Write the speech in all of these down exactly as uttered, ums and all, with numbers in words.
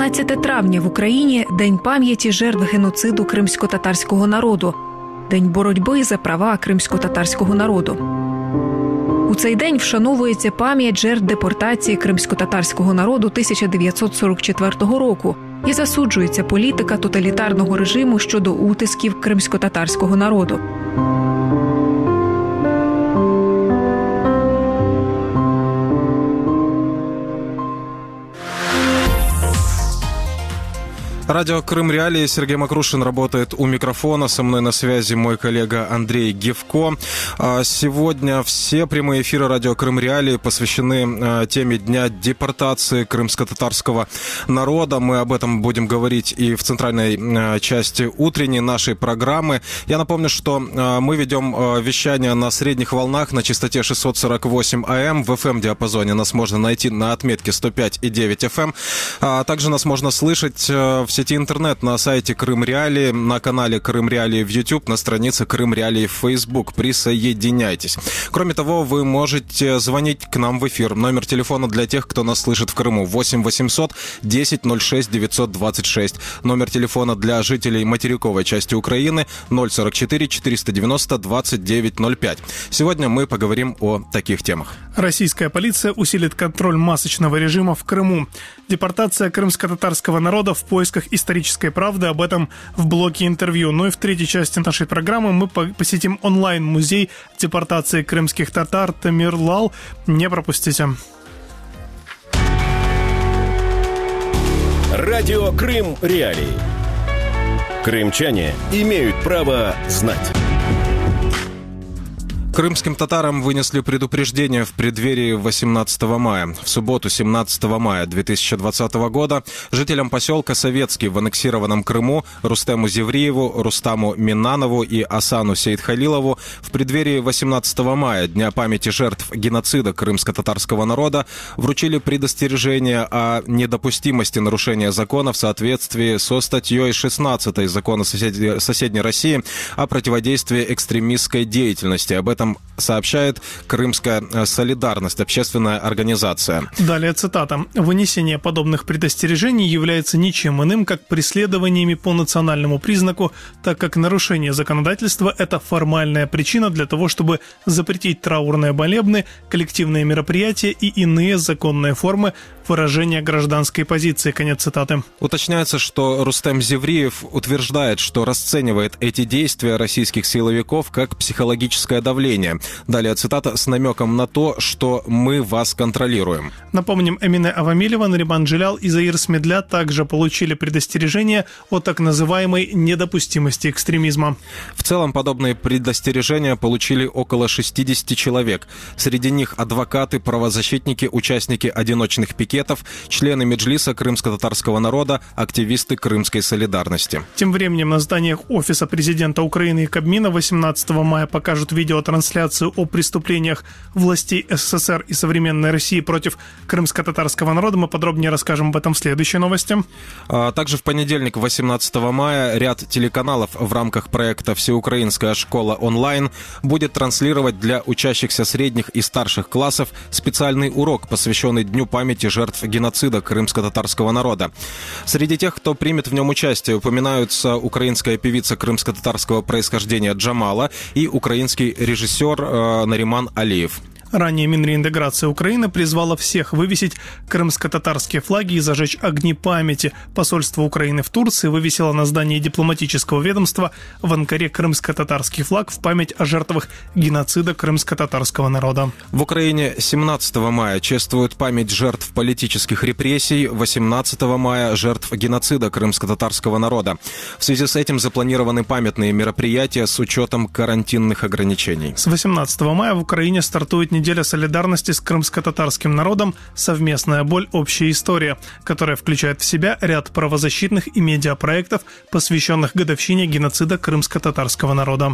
вісімнадцяте травня в Україні – День пам'яті жертв геноциду кримсько-татарського народу, День боротьби за права кримсько-татарського народу. У цей день вшановується пам'ять жертв депортації кримсько-татарського народу тисяча дев'ятсот сорок четвертого року і засуджується політика тоталітарного режиму щодо утисків кримсько-татарського народу. Радио «Крым Реалии». Сергей Макрушин работает у микрофона. Со мной на связи мой коллега Андрей Гевко. Сегодня все прямые эфиры радио «Крым Реалии» посвящены теме Дня депортации крымско-татарского народа. Мы об этом будем говорить и в центральной части утренней нашей программы. Я напомню, что мы ведем вещание на средних волнах на частоте шестьсот сорок восемь АМ. В эф эм-диапазоне нас можно найти на отметке сто пять и девять эф эм. А также нас можно слышать в сети интернет на сайте Крым Реалии, на канале Крым Реалии в YouTube, на странице Крым Реалии в Facebook. Присоединяйтесь. Кроме того, вы можете звонить к нам в эфир. Номер телефона для тех, кто нас слышит в Крыму: восемь восемьсот десять ноль шесть девятьсот двадцать шесть. Номер телефона для жителей материковой части Украины ноль сорок четыре четыреста девяносто двадцать девять ноль пять. Сегодня мы поговорим о таких темах. Российская полиция усилит контроль масочного режима в Крыму. Депортация крымско-татарского народа в поисках исторической правды. Об этом в блоке интервью. Ну и в третьей части нашей программы мы посетим онлайн-музей депортации крымских татар Тамирлал. Не пропустите. Радио «Крым Реалии». Крымчане имеют право знать. Крымским татарам вынесли предупреждение в преддверии восемнадцатого мая. В субботу, семнадцатого мая две тысячи двадцатого года, жителям поселка Советский в аннексированном Крыму Рустему Зевриеву, Рустаму Миннанову и Асану Сейдхалилову в преддверии восемнадцатого мая, Дня памяти жертв геноцида крымско-татарского народа, вручили предостережение о недопустимости нарушения закона в соответствии со статьей шестнадцатой Закона соседней, соседней России о противодействии экстремистской деятельности. Об этом сообщает Крымская солидарность, общественная организация. Далее цитата. «Вынесение подобных предостережений является ничем иным, как преследованиями по национальному признаку, так как нарушение законодательства – это формальная причина для того, чтобы запретить траурные молебны, коллективные мероприятия и иные законные формы выражения гражданской позиции». Конец цитаты. Уточняется, что Рустем Зевриев утверждает, что расценивает эти действия российских силовиков как психологическое давление. Далее цитата с намеком на то, что мы вас контролируем. Напомним, Эмине Авамилева, Нариман Джилял и Заир Смедля также получили предостережение о так называемой недопустимости экстремизма. В целом, подобные предостережения получили около шестьдесят человек. Среди них адвокаты, правозащитники, участники одиночных пикетов, члены Меджлиса крымско-татарского народа, активисты Крымской солидарности. Тем временем на зданиях Офиса президента Украины и Кабмина восемнадцатого мая покажут видеотрансляцию о преступлениях властей СССР и современной России против крымско-татарского народа. Мы подробнее расскажем об этом в следующей новости. А также в понедельник, восемнадцатого мая, ряд телеканалов в рамках проекта «Всеукраинская школа онлайн» будет транслировать для учащихся средних и старших классов специальный урок, посвященный Дню памяти жертв геноцида крымско-татарского народа. Среди тех, кто примет в нем участие, упоминаются украинская певица крымско-татарского происхождения Джамала и украинский режиссер э, Нариман Алиев. Ранее Минреинтеграция Украины призвала всех вывесить крымско-татарские флаги и зажечь огни памяти. Посольство Украины в Турции вывесило на здании дипломатического ведомства в Анкаре крымско-татарский флаг в память о жертвах геноцида крымско-татарского народа. В Украине семнадцатого мая чествуют память жертв политических репрессий, восемнадцатого мая – жертв геноцида крымско-татарского народа. В связи с этим запланированы памятные мероприятия с учетом карантинных ограничений. С восемнадцатого мая в Украине стартует неделя солидарности с крымско-татарским народом «Совместная боль. Общая история», которая включает в себя ряд правозащитных и медиапроектов, посвященных годовщине геноцида крымско-татарского народа.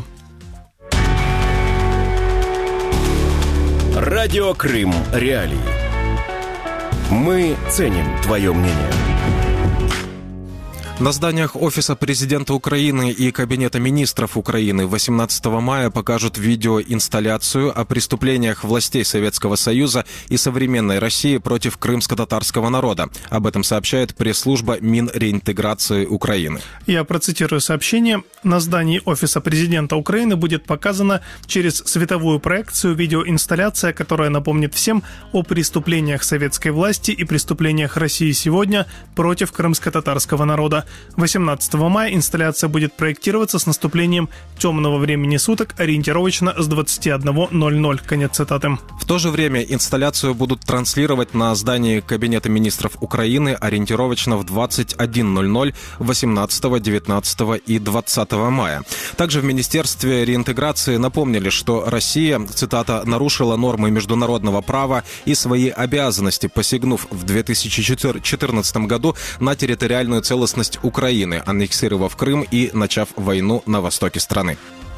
Радио «Крым Реалии». Мы ценим твое мнение. На зданиях Офиса президента Украины и Кабинета министров Украины восемнадцатого мая покажут видеоинсталляцию о преступлениях властей Советского Союза и современной России против крымско-татарского народа. Об этом сообщает пресс-служба Минреинтеграции Украины. Я процитирую сообщение. На здании Офиса президента Украины будет показана через световую проекцию видеоинсталляция, которая напомнит всем о преступлениях советской власти и преступлениях России сегодня против крымско-татарского народа. восемнадцатого мая инсталляция будет проектироваться с наступлением темного времени суток, ориентировочно с двадцати одного ноль-ноль. Конец цитаты. В то же время инсталляцию будут транслировать на здании Кабинета министров Украины ориентировочно в двадцать один ноль-ноль восемнадцатого, девятнадцатого и двадцатого мая. Также в Министерстве реинтеграции напомнили, что Россия, цитата, «нарушила нормы международного права и свои обязанности, посягнув в две тысячи четырнадцатом году на территориальную целостность Украины, аннексировав Крым и начав войну на востоке страны».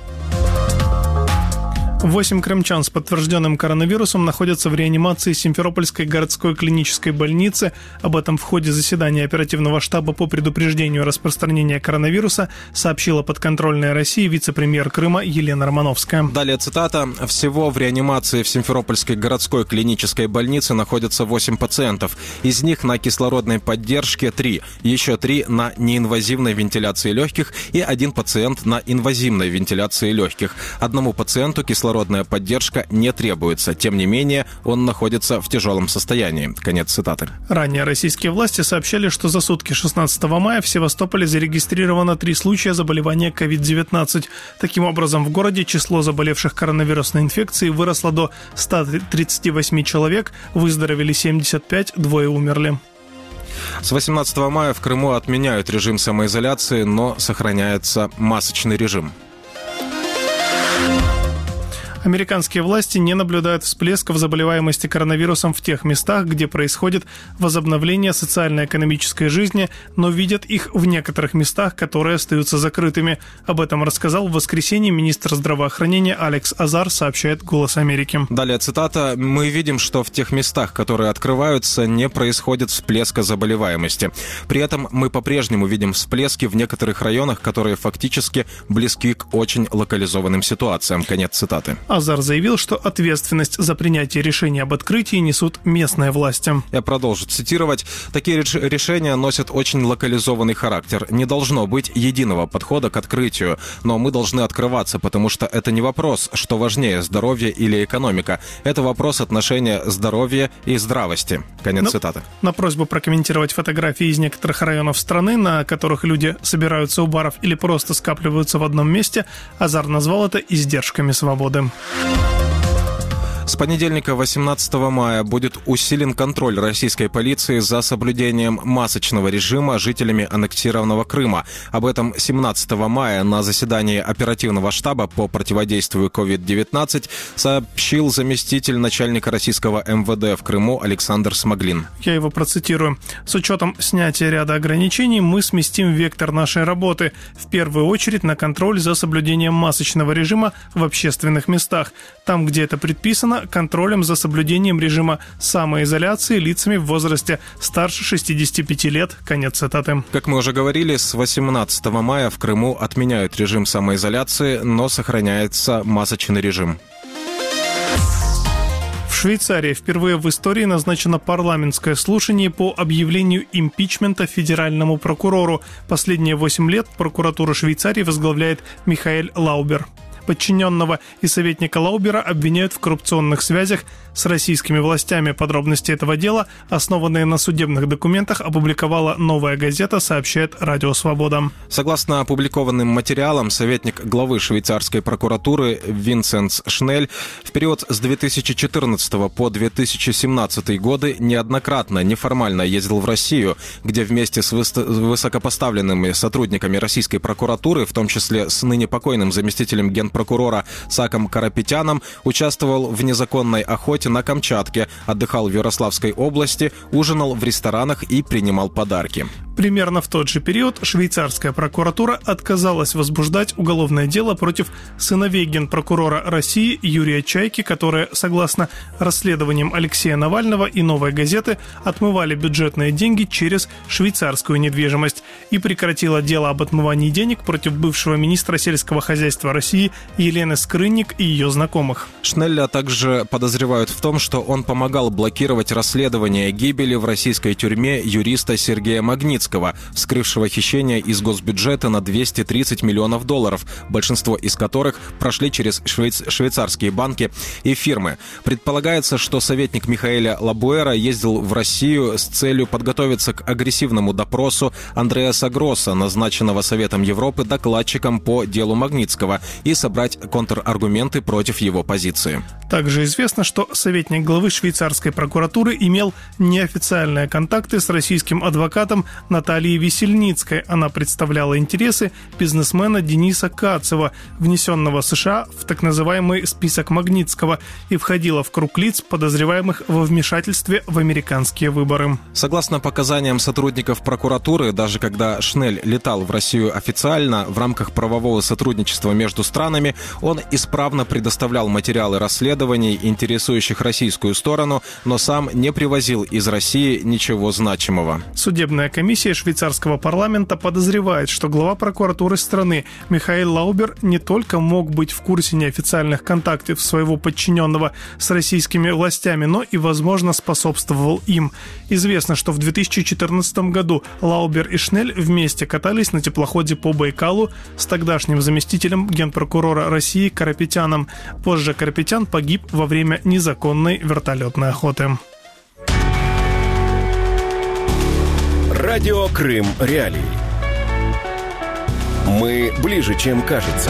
Восемь крымчан с подтвержденным коронавирусом находятся в реанимации Симферопольской городской клинической больницы. Об этом в ходе заседания оперативного штаба по предупреждению распространения коронавируса сообщила подконтрольная России вице-премьер Крыма Елена Романовская. Далее цитата. «Всего в реанимации в Симферопольской городской клинической больнице находятся восемь пациентов. Из них на кислородной поддержке три. Еще три на неинвазивной вентиляции легких и один пациент на инвазивной вентиляции легких. Одному пациенту кислородная поддержка не требуется. Тем не менее, он находится в тяжелом состоянии». Конец цитаты. Ранее российские власти сообщали, что за сутки шестнадцатого мая в Севастополе зарегистрировано три случая заболевания ковид девятнадцать. Таким образом, в городе число заболевших коронавирусной инфекцией выросло до ста тридцати восьми человек, выздоровели семьдесят пять, двое умерли. С восемнадцатого мая в Крыму отменяют режим самоизоляции, но сохраняется масочный режим. Американские власти не наблюдают всплесков заболеваемости коронавирусом в тех местах, где происходит возобновление социально-экономической жизни, но видят их в некоторых местах, которые остаются закрытыми. Об этом рассказал в воскресенье министр здравоохранения Алекс Азар, сообщает «Голос Америки». Далее цитата. «Мы видим, что в тех местах, которые открываются, не происходит всплеска заболеваемости. При этом мы по-прежнему видим всплески в некоторых районах, которые фактически близки к очень локализованным ситуациям». Конец цитаты. Азар заявил, что ответственность за принятие решений об открытии несут местные власти. Я продолжу цитировать. «Такие решения носят очень локализованный характер. Не должно быть единого подхода к открытию, но мы должны открываться, потому что это не вопрос, что важнее, здоровье или экономика. Это вопрос отношения здоровья и здравости». Конец Но, цитаты. На просьбу прокомментировать фотографии из некоторых районов страны, на которых люди собираются у баров или просто скапливаются в одном месте, Азар назвал это издержками свободы. С понедельника, восемнадцатого мая, будет усилен контроль российской полиции за соблюдением масочного режима жителями аннексированного Крыма. Об этом семнадцатого мая на заседании оперативного штаба по противодействию ковид девятнадцать сообщил заместитель начальника российского эм вэ дэ в Крыму Александр Смоглин. Я его процитирую. «С учетом снятия ряда ограничений мы сместим вектор нашей работы, в первую очередь на контроль за соблюдением масочного режима в общественных местах. Там, где это предписано, контролем за соблюдением режима самоизоляции лицами в возрасте старше шестидесяти пяти лет». Конец цитаты. Как мы уже говорили, с восемнадцатого мая в Крыму отменяют режим самоизоляции, но сохраняется масочный режим. В Швейцарии впервые в истории назначено парламентское слушание по объявлению импичмента федеральному прокурору. Последние восемь лет прокуратуру Швейцарии возглавляет Михаэль Лаубер. Подчиненного и советника Лаубера обвиняют в коррупционных связях с российскими властями. Подробности этого дела, основанные на судебных документах, опубликовала «Новая газета», сообщает Радио Свобода. Согласно опубликованным материалам, советник главы швейцарской прокуратуры Винсенс Шнель в период с две тысячи четырнадцатого по две тысячи семнадцатый годы неоднократно неформально ездил в Россию, где вместе с высокопоставленными сотрудниками российской прокуратуры, в том числе с ныне покойным заместителем генпрокурора Саком Карапетяном, участвовал в незаконной охоте на Камчатке, отдыхал в Ярославской области, ужинал в ресторанах и принимал подарки. Примерно в тот же период швейцарская прокуратура отказалась возбуждать уголовное дело против сыновей генпрокурора России Юрия Чайки, которые, согласно расследованиям Алексея Навального и «Новой газеты», отмывали бюджетные деньги через швейцарскую недвижимость, и прекратила дело об отмывании денег против бывшего министра сельского хозяйства России Елены Скрынник и ее знакомых. Шнелля также подозревают в том, что он помогал блокировать расследование гибели в российской тюрьме юриста Сергея Магнитского, вскрывшего хищение из госбюджета на двести тридцать миллионов долларов, большинство из которых прошли через швейц... швейцарские банки и фирмы. Предполагается, что советник Михаэля Лабуэра ездил в Россию с целью подготовиться к агрессивному допросу Андреаса Гросса, назначенного Советом Европы докладчиком по делу Магнитского, и собрать контраргументы против его позиции. Также известно, что советник главы швейцарской прокуратуры имел неофициальные контакты с российским адвокатом Натальей Весельницкой. Она представляла интересы бизнесмена Дениса Кацева, внесенного США в так называемый список Магнитского, и входила в круг лиц, подозреваемых во вмешательстве в американские выборы. Согласно показаниям сотрудников прокуратуры, даже когда Шнель летал в Россию официально, в рамках правового сотрудничества между странами, он исправно предоставлял материалы расследований, интересующих российскую сторону, но сам не привозил из России ничего значимого. Судебная комиссия швейцарского парламента подозревает, что глава прокуратуры страны Михаэль Лаубер не только мог быть в курсе неофициальных контактов своего подчиненного с российскими властями, но и, возможно, способствовал им. Известно, что в две тысячи четырнадцатом году Лаубер и Шнель вместе катались на теплоходе по Байкалу с тогдашним заместителем генпрокурора России Карапетяном. Позже Карапетян погиб во время незаконной вертолетной охоты. Радио Крым Реалии. Мы ближе, чем кажется.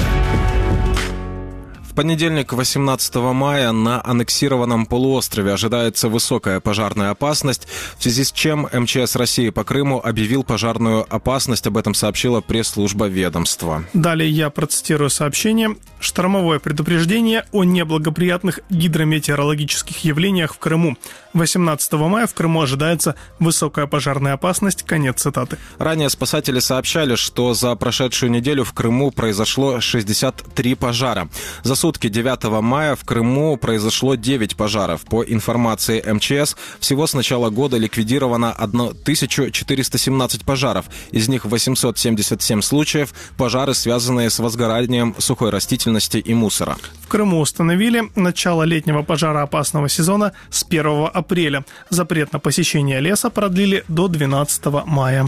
В понедельник, восемнадцатого мая, на аннексированном полуострове ожидается высокая пожарная опасность, в связи с чем эм че эс России по Крыму объявил пожарную опасность. Об этом сообщила пресс-служба ведомства. Далее я процитирую сообщение. Штормовое предупреждение о неблагоприятных гидрометеорологических явлениях в Крыму. восемнадцатого мая в Крыму ожидается высокая пожарная опасность. Конец цитаты. Ранее спасатели сообщали, что за прошедшую неделю в Крыму произошло шестьдесят три пожара. За сутки девятого мая в Крыму произошло девять пожаров. По информации эм че эс, всего с начала года ликвидировано тысяча четыреста семнадцать пожаров. Из них восемьсот семьдесят семь случаев – пожары, связанные с возгоранием сухой растительности и мусора. В Крыму установили начало летнего пожароопасного сезона с первого апреля. Запрет на посещение леса продлили до двенадцатого мая.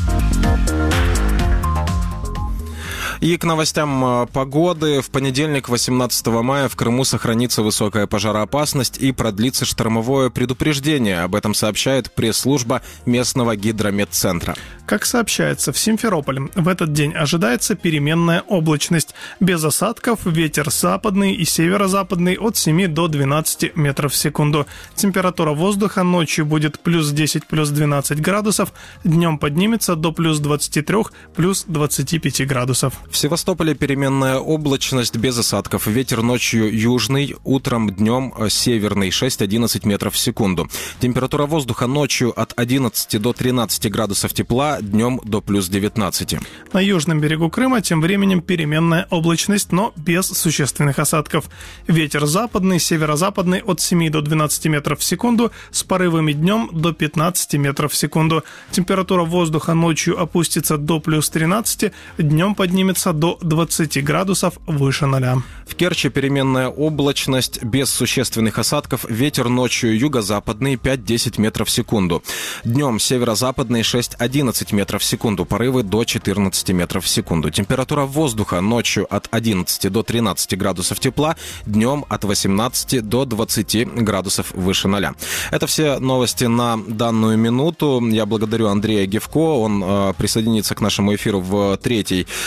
И к новостям погоды. В понедельник, восемнадцатого мая, в Крыму сохранится высокая пожароопасность и продлится штормовое предупреждение. Об этом сообщает пресс-служба местного гидрометцентра. Как сообщается, в Симферополе в этот день ожидается переменная облачность. Без осадков, ветер западный и северо-западный от семи до двенадцати метров в секунду. Температура воздуха ночью будет плюс десять, плюс двенадцать градусов, днем поднимется до плюс двадцати трёх, плюс двадцати пяти градусов. В Севастополе переменная облачность без осадков. Ветер ночью южный, утром, днем северный, шесть-одиннадцать метров в секунду. Температура воздуха ночью от одиннадцати до тринадцати градусов тепла, днем до плюс девятнадцати. На южном берегу Крыма тем временем переменная облачность, но без существенных осадков. Ветер западный, северо-западный от семи до двенадцати метров в секунду, с порывами днем до пятнадцати метров в секунду. Температура воздуха ночью опустится до плюс тринадцати, днем поднимется до двадцати градусов выше ноля. В Керчи переменная облачность без существенных осадков. Ветер ночью юго-западный пять-десять метров в секунду. Днем северо-западный шесть-одиннадцать метров в секунду. Порывы до четырнадцати метров в секунду. Температура воздуха ночью от одиннадцати до тринадцати градусов тепла. Днем от восемнадцати до двадцати градусов выше ноля. Это все новости на данную минуту. Я благодарю Андрея Гевко. Он э, присоединится к нашему эфиру в третьей э,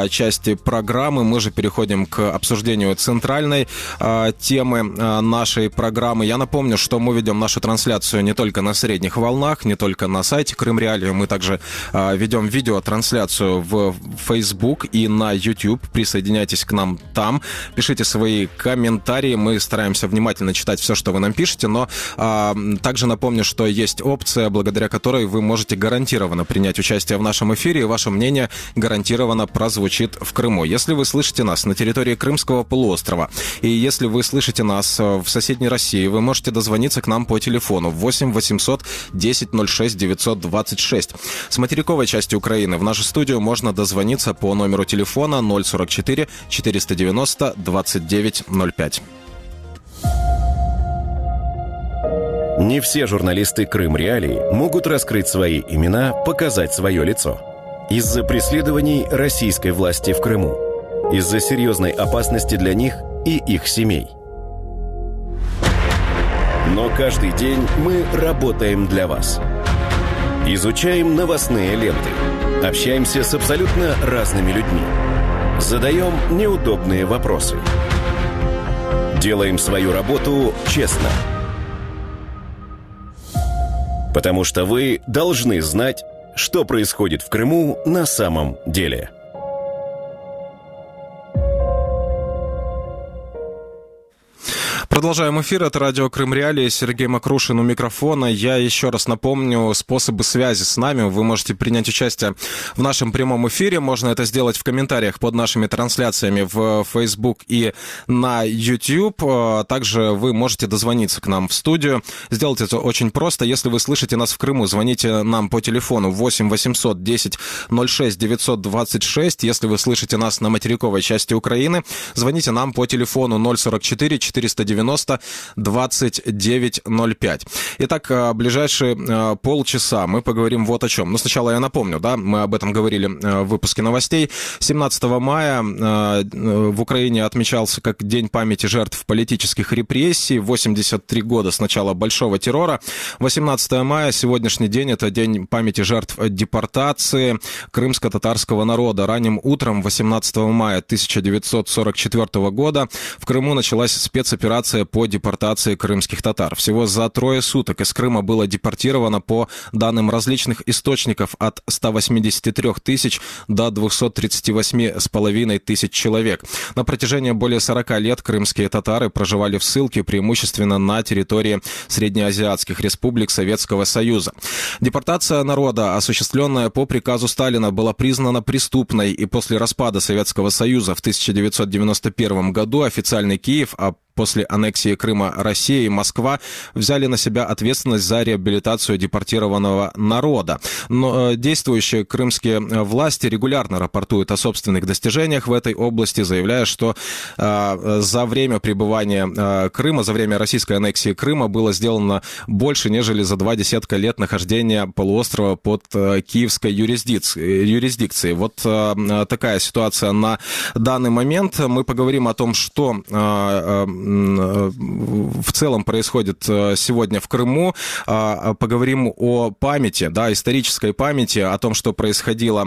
части программы. Мы же переходим к обсуждению центральной темы нашей программы. Я напомню, что мы ведем нашу трансляцию не только на средних волнах, не только на сайте Крым Реалии. Мы также ведем видеотрансляцию в Facebook и на YouTube. Присоединяйтесь к нам там. Пишите свои комментарии. Мы стараемся внимательно читать все, что вы нам пишете, но а, также напомню, что есть опция, благодаря которой вы можете гарантированно принять участие в нашем эфире, и ваше мнение гарантированно прозвучит в Крыму. Если вы слышите нас на территории Крымского полуострова, и если вы слышите нас в соседней России, вы можете дозвониться к нам по телефону восемь восемьсот десять ноль шесть девятьсот двадцать шесть. С материковой части Украины в нашу студию можно дозвониться по номеру телефона ноль сорок четыре четыреста девяносто двадцать девять ноль пять. Не все журналисты Крым Реалии могут раскрыть свои имена, показать свое лицо. Из-за преследований российской власти в Крыму. Из-за серьезной опасности для них и их семей. Но каждый день мы работаем для вас. Изучаем новостные ленты. Общаемся с абсолютно разными людьми. Задаем неудобные вопросы. Делаем свою работу честно. Потому что вы должны знать, что происходит в Крыму на самом деле. Продолжаем эфир. Это радио Крым Реалии. Сергей Макрушин у микрофона. Я еще раз напомню способы связи с нами. Вы можете принять участие в нашем прямом эфире. Можно это сделать в комментариях под нашими трансляциями в Facebook и на YouTube. Также вы можете дозвониться к нам в студию. Сделать это очень просто. Если вы слышите нас в Крыму, звоните нам по телефону восемь восемьсот десять ноль шесть девятьсот двадцать шесть. Если вы слышите нас на материковой части Украины, звоните нам по телефону ноль сорок четыре четыреста девяносто двадцать девять ноль пять. Итак, ближайшие полчаса мы поговорим вот о чем. Но сначала я напомню, да, мы об этом говорили в выпуске новостей. семнадцатого мая в Украине отмечался как День памяти жертв политических репрессий. восемьдесят три года с начала большого террора. восемнадцатого мая, сегодняшний день, это День памяти жертв депортации крымско-татарского народа. Ранним утром восемнадцатого мая тысяча девятьсот сорок четвёртого года в Крыму началась спецоперация по депортации крымских татар. Всего за трое суток из Крыма было депортировано, по данным различных источников, от ста восьмидесяти трёх тысяч до двухсот тридцати восьми с половиной тысяч человек. На протяжении более сорока лет крымские татары проживали в ссылке преимущественно на территории среднеазиатских республик Советского Союза. Депортация народа, осуществленная по приказу Сталина, была признана преступной, и после распада Советского Союза в тысяча девятьсот девяносто первом году официальный Киев, а после аннексии Крыма Россия и Москва взяли на себя ответственность за реабилитацию депортированного народа. Но действующие крымские власти регулярно рапортуют о собственных достижениях в этой области, заявляя, что э, за время пребывания э, Крыма, за время российской аннексии Крыма было сделано больше, нежели за два десятка лет нахождения полуострова под э, киевской юрисдикцией. юрисдикцией. Вот э, такая ситуация на данный момент. Мы поговорим о том, что э, э, в целом происходит сегодня в Крыму. Поговорим о памяти, да, исторической памяти, о том, что происходило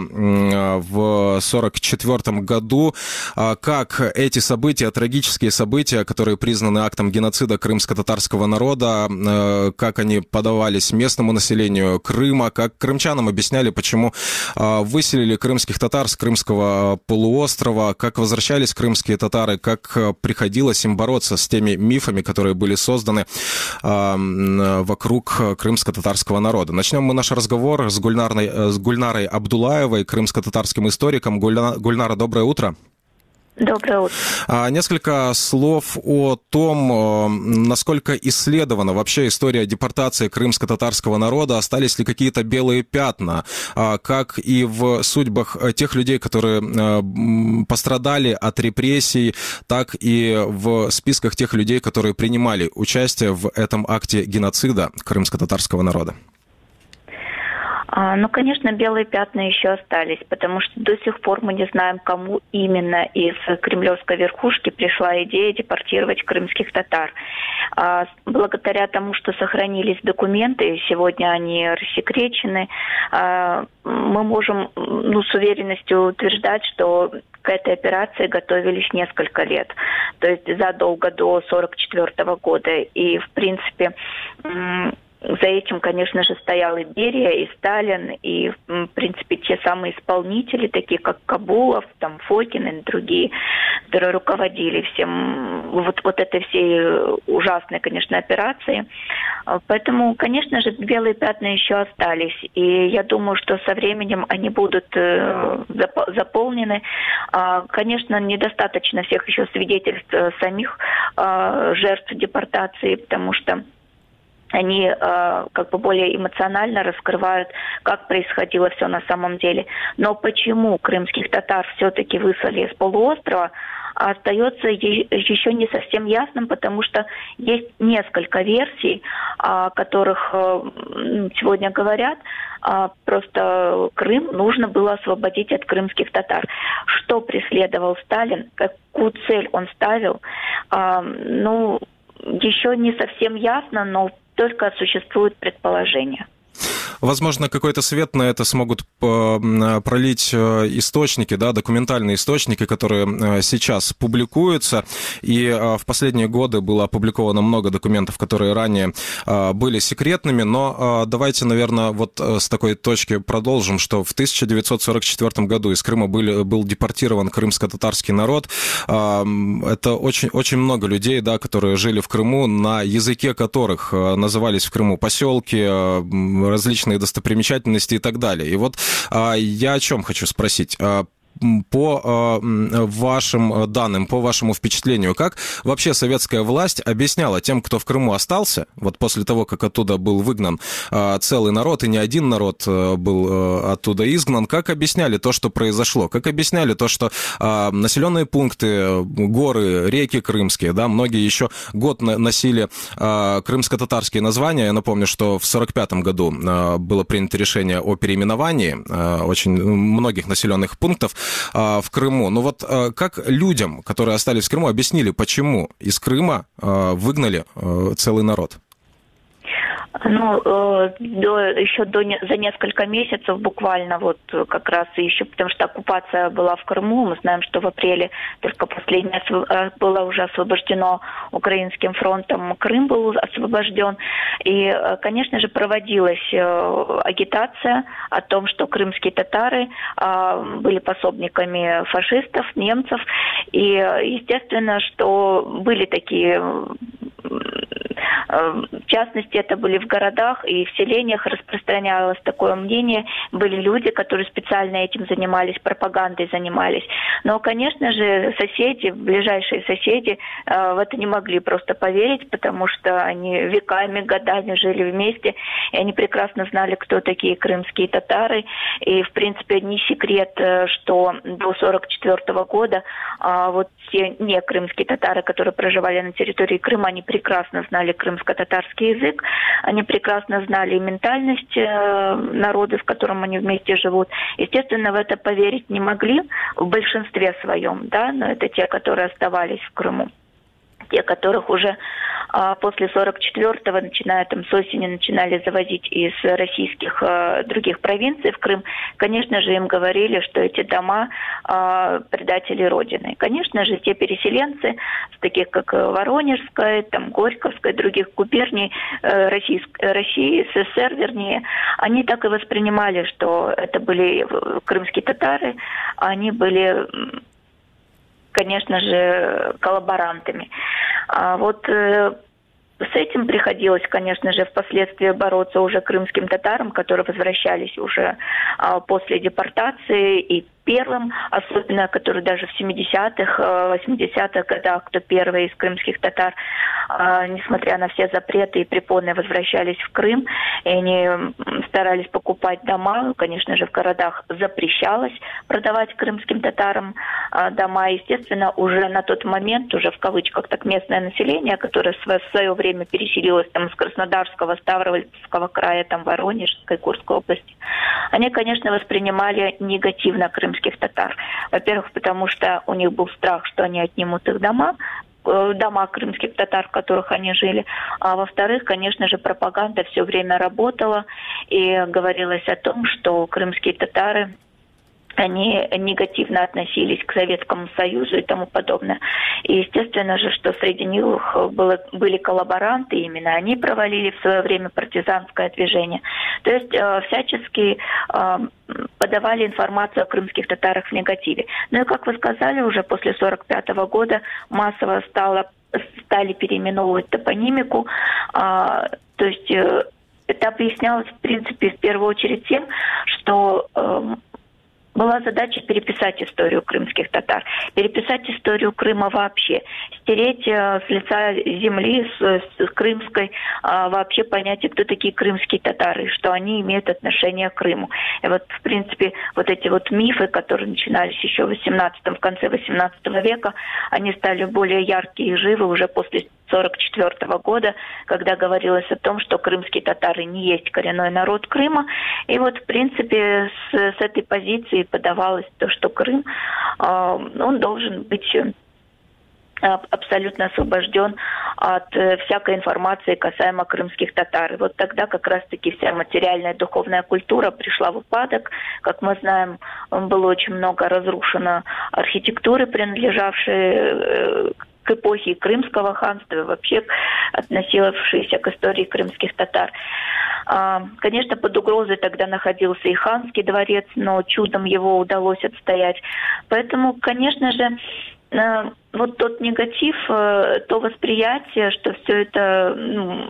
в сорок четвёртом году, как эти события, трагические события, которые признаны актом геноцида крымско-татарского народа, как они подавались местному населению Крыма, как крымчанам объясняли, почему выселили крымских татар с Крымского полуострова, как возвращались крымские татары, как приходилось им бороться с теми мифами, которые были созданы э, вокруг крымско-татарского народа. Начнем мы наш разговор с, Гульнарной, с Гульнарой Абдулаевой, крымско-татарским историком. Гульна, Гульнара, доброе утро. Доброе утро. А, несколько слов о том, насколько исследована вообще история депортации крымско-татарского народа, остались ли какие-то белые пятна, а, как и в судьбах тех людей, которые а, пострадали от репрессий, так и в списках тех людей, которые принимали участие в этом акте геноцида крымско-татарского народа. А, ну, конечно, белые пятна еще остались, потому что до сих пор мы не знаем, кому именно из кремлевской верхушки пришла идея депортировать крымских татар. А, благодаря тому, что сохранились документы, сегодня они рассекречены, а, мы можем ну, с уверенностью утверждать, что к этой операции готовились несколько лет, то есть задолго до сорок четвёртого года. И, в принципе, за этим, конечно же, стоял и Берия, и Сталин, и, в принципе, те самые исполнители, такие как Кабулов, там, Фокин и другие, которые руководили всем вот, вот этой всей ужасной, конечно, операцией. Поэтому, конечно же, белые пятна еще остались. И я думаю, что со временем они будут заполнены. Конечно, недостаточно всех еще свидетельств самих жертв депортации, потому что они э, как бы более эмоционально раскрывают, как происходило все на самом деле. Но почему крымских татар все-таки выслали из полуострова, остается еще не совсем ясным, потому что есть несколько версий, о которых э, сегодня говорят. А просто Крым нужно было освободить от крымских татар. Что преследовал Сталин, какую цель он ставил, э, ну, еще не совсем ясно, но только существует предположение. Возможно, какой-то свет на это смогут пролить источники, да, документальные источники, которые сейчас публикуются. И в последние годы было опубликовано много документов, которые ранее были секретными. Но давайте, наверное, вот с такой точки продолжим, что в тысяча девятьсот сорок четвёртом году из Крыма был, был депортирован крымско-татарский народ. Это очень, очень много людей, да, которые жили в Крыму, на языке которых назывались в Крыму поселки, различные достопримечательности и так далее. И вот а, я о чем хочу спросить. А, по а, вашим данным, по вашему впечатлению, как вообще советская власть объясняла тем, кто в Крыму остался, вот после того, как оттуда был выгнан а, целый народ, и не один народ а, был а, оттуда изгнан, как объясняли то, что произошло? Как объясняли то, что а, населенные пункты, горы, реки крымские, да, многие еще год носили а, крымско-татарские названия. Я напомню, что в сорок пятом году а, было принято решение о переименовании а, очень многих населенных пунктов в Крыму. Но вот как людям, которые остались в Крыму, объяснили, почему из Крыма выгнали целый народ? Ну, до, еще до, за несколько месяцев буквально, вот как раз еще, потому что оккупация была в Крыму, мы знаем, что в апреле только последнее было уже освобождено Украинским фронтом, Крым был освобожден, и, конечно же, проводилась агитация о том, что крымские татары были пособниками фашистов, немцев, и, естественно, что были такие... В частности, это были в городах и в селениях, распространялось такое мнение. Были люди, которые специально этим занимались, пропагандой занимались. Но, конечно же, соседи, ближайшие соседи в это не могли просто поверить, потому что они веками, годами жили вместе, и они прекрасно знали, кто такие крымские татары. И, в принципе, не секрет, что до сорок четвёртого года вот те не крымские татары, которые проживали на территории Крыма, они прекрасно знали крымско-татарский язык, они прекрасно знали ментальность э, народа, в котором они вместе живут. Естественно, в это поверить не могли в большинстве своем, да, но это те, которые оставались в Крыму. Те, которых уже а, после сорок четвёртого, начиная там с осени, начинали завозить из российских а, других провинций в Крым, конечно же, им говорили, что эти дома а, предатели Родины. Конечно же, те переселенцы, таких как Воронежская, там, Горьковская, других губерний э, Российской, России, СССР, вернее, они так и воспринимали, что это были крымские татары, они были... конечно же, коллаборантами. А вот э, с этим приходилось, конечно же, впоследствии бороться уже крымским татарам, которые возвращались уже а, после депортации, и первым, особенно, которые даже в семидесятых, восьмидесятых годах, кто первый из крымских татар, а, несмотря на все запреты и препоны, возвращались в Крым. и они старались покупать дома. Конечно же, в городах запрещалось продавать крымским татарам дома. Естественно, уже на тот момент, уже в кавычках, так местное население, которое в свое время переселилось там из Краснодарского, Ставропольского края, там Воронежской, Курской области, они, конечно, воспринимали негативно крымских татар. Во-первых, потому что у них был страх, что они отнимут их дома, дома крымских татар, в которых они жили. А во-вторых, конечно же, пропаганда все время работала, и говорилось о том, что крымские татары, они негативно относились к Советскому Союзу и тому подобное. И естественно же, что среди них было, были коллаборанты, именно они провалили в свое время партизанское движение. То есть э, всячески э, подавали информацию о крымских татарах в негативе. Ну и, как вы сказали, уже после сорок пятого года массово стало, стали переименовывать топонимику. Э, то есть э, это объяснялось, в принципе, в первую очередь тем, что Э, была задача переписать историю крымских татар, переписать историю Крыма вообще, стереть э, с лица земли, с, с крымской, э, вообще понятие, кто такие крымские татары, что они имеют отношение к Крыму. И вот, в принципе, вот эти вот мифы, которые начинались еще в восемнадцатом, в конце восемнадцатого века, они стали более яркие и живы уже после сорок четвёртого года, когда говорилось о том, что крымские татары не есть коренной народ Крыма. И вот, в принципе, с, с этой позиции подавалось то, что Крым, э, он должен быть абсолютно освобожден от всякой информации касаемо крымских татар. И вот тогда как раз-таки вся материальная и духовная культура пришла в упадок. Как мы знаем, было очень много разрушено архитектуры, принадлежавшей к эпохе Крымского ханства, и вообще относившейся к истории крымских татар. Конечно, под угрозой тогда находился и ханский дворец, но чудом его удалось отстоять. Поэтому, конечно же, вот тот негатив, то восприятие, что все это, ну,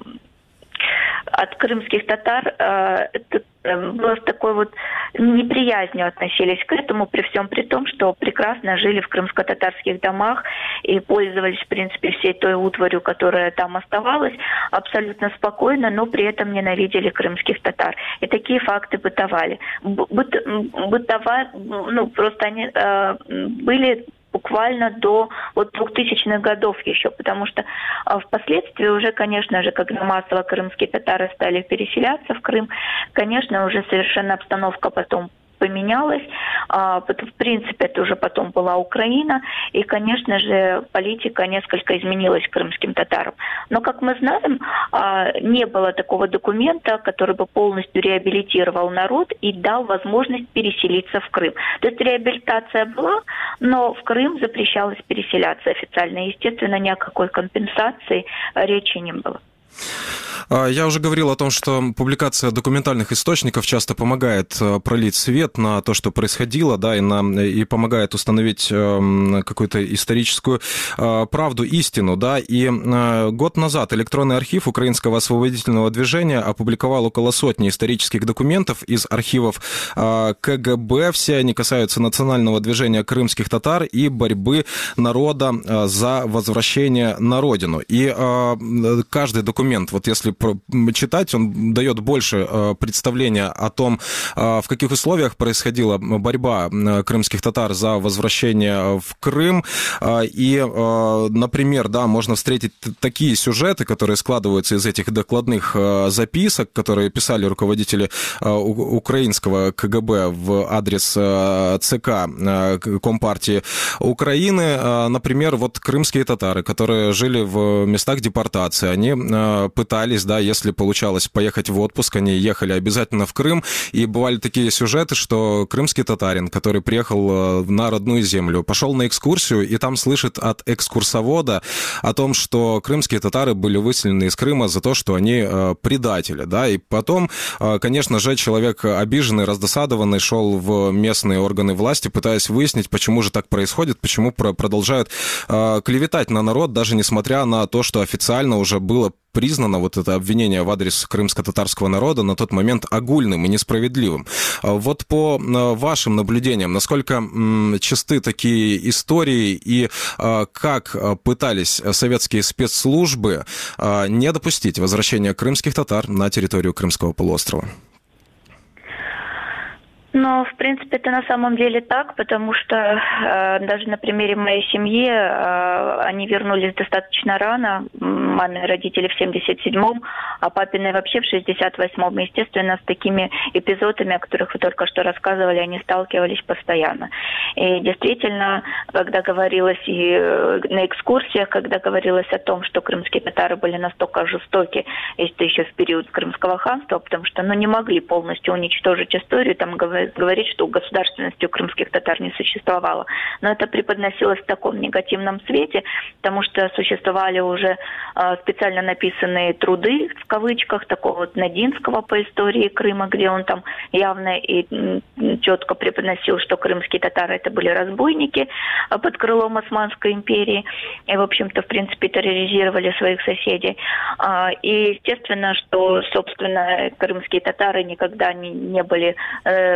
от крымских татар, это было с такой вот неприязнью относились к этому, при всем при том, что прекрасно жили в крымско-татарских домах и пользовались, в принципе, всей той утварью, которая там оставалась, абсолютно спокойно, но при этом ненавидели крымских татар. И такие факты бытовали. Быт, бытова, ну, просто они э, были буквально до вот двухтысячных годов еще, потому что а, впоследствии уже, конечно же, когда массово крымские татары стали переселяться в Крым, конечно, уже совершенно обстановка потом поменялась. А, в принципе, это уже потом была Украина, и, конечно же, политика несколько изменилась к крымским татарам. Но, как мы знаем, а, не было такого документа, который бы полностью реабилитировал народ и дал возможность переселиться в Крым. То есть реабилитация была, но в Крым запрещалось переселяться официально. Естественно, ни о какой компенсации речи не было. Я уже говорил о том, что публикация документальных источников часто помогает пролить свет на то, что происходило, да, и, на, и помогает установить какую-то историческую правду, истину, да. И год назад электронный архив Украинского освободительного движения опубликовал около сотни исторических документов из архивов КГБ. Все они касаются национального движения крымских татар и борьбы народа за возвращение на родину. И каждый документ, вот если читать, он дает больше представления о том, в каких условиях происходила борьба крымских татар за возвращение в Крым. И, например, да, можно встретить такие сюжеты, которые складываются из этих докладных записок, которые писали руководители украинского КГБ в адрес ЦК Компартии Украины. Например, вот крымские татары, которые жили в местах депортации, они пытались, да, если получалось поехать в отпуск, они ехали обязательно в Крым, и бывали такие сюжеты, что крымский татарин, который приехал на родную землю, пошел на экскурсию, и там слышит от экскурсовода о том, что крымские татары были выселены из Крыма за то, что они предатели, да, и потом, конечно же, человек обиженный, раздосадованный шел в местные органы власти, пытаясь выяснить, почему же так происходит, почему продолжают клеветать на народ, даже несмотря на то, что официально уже было признано вот это обвинение в адрес крымско-татарского народа на тот момент огульным и несправедливым. Вот по вашим наблюдениям, насколько часты такие истории и как пытались советские спецслужбы не допустить возвращения крымских татар на территорию Крымского полуострова? Ну, в принципе, это на самом деле так, потому что э, даже на примере моей семьи э, они вернулись достаточно рано, маме родители в семьдесят седьмом, а папины вообще в шестьдесят восьмом. Естественно, с такими эпизодами, о которых вы только что рассказывали, они сталкивались постоянно. И действительно, когда говорилось и на экскурсиях, когда говорилось о том, что крымские татары были настолько жестоки, если это еще в период Крымского ханства, потому что ну, не могли полностью уничтожить историю, там говорили, говорить, что государственности у крымских татар не существовало. Но это преподносилось в таком негативном свете, потому что существовали уже э, специально написанные труды, в кавычках, такого вот Надинского по истории Крыма, где он там явно и м, четко преподносил, что крымские татары это были разбойники э, под крылом Османской империи и, в общем-то, в принципе, терроризировали своих соседей. Э, и естественно, что, собственно, крымские татары никогда не, не были э,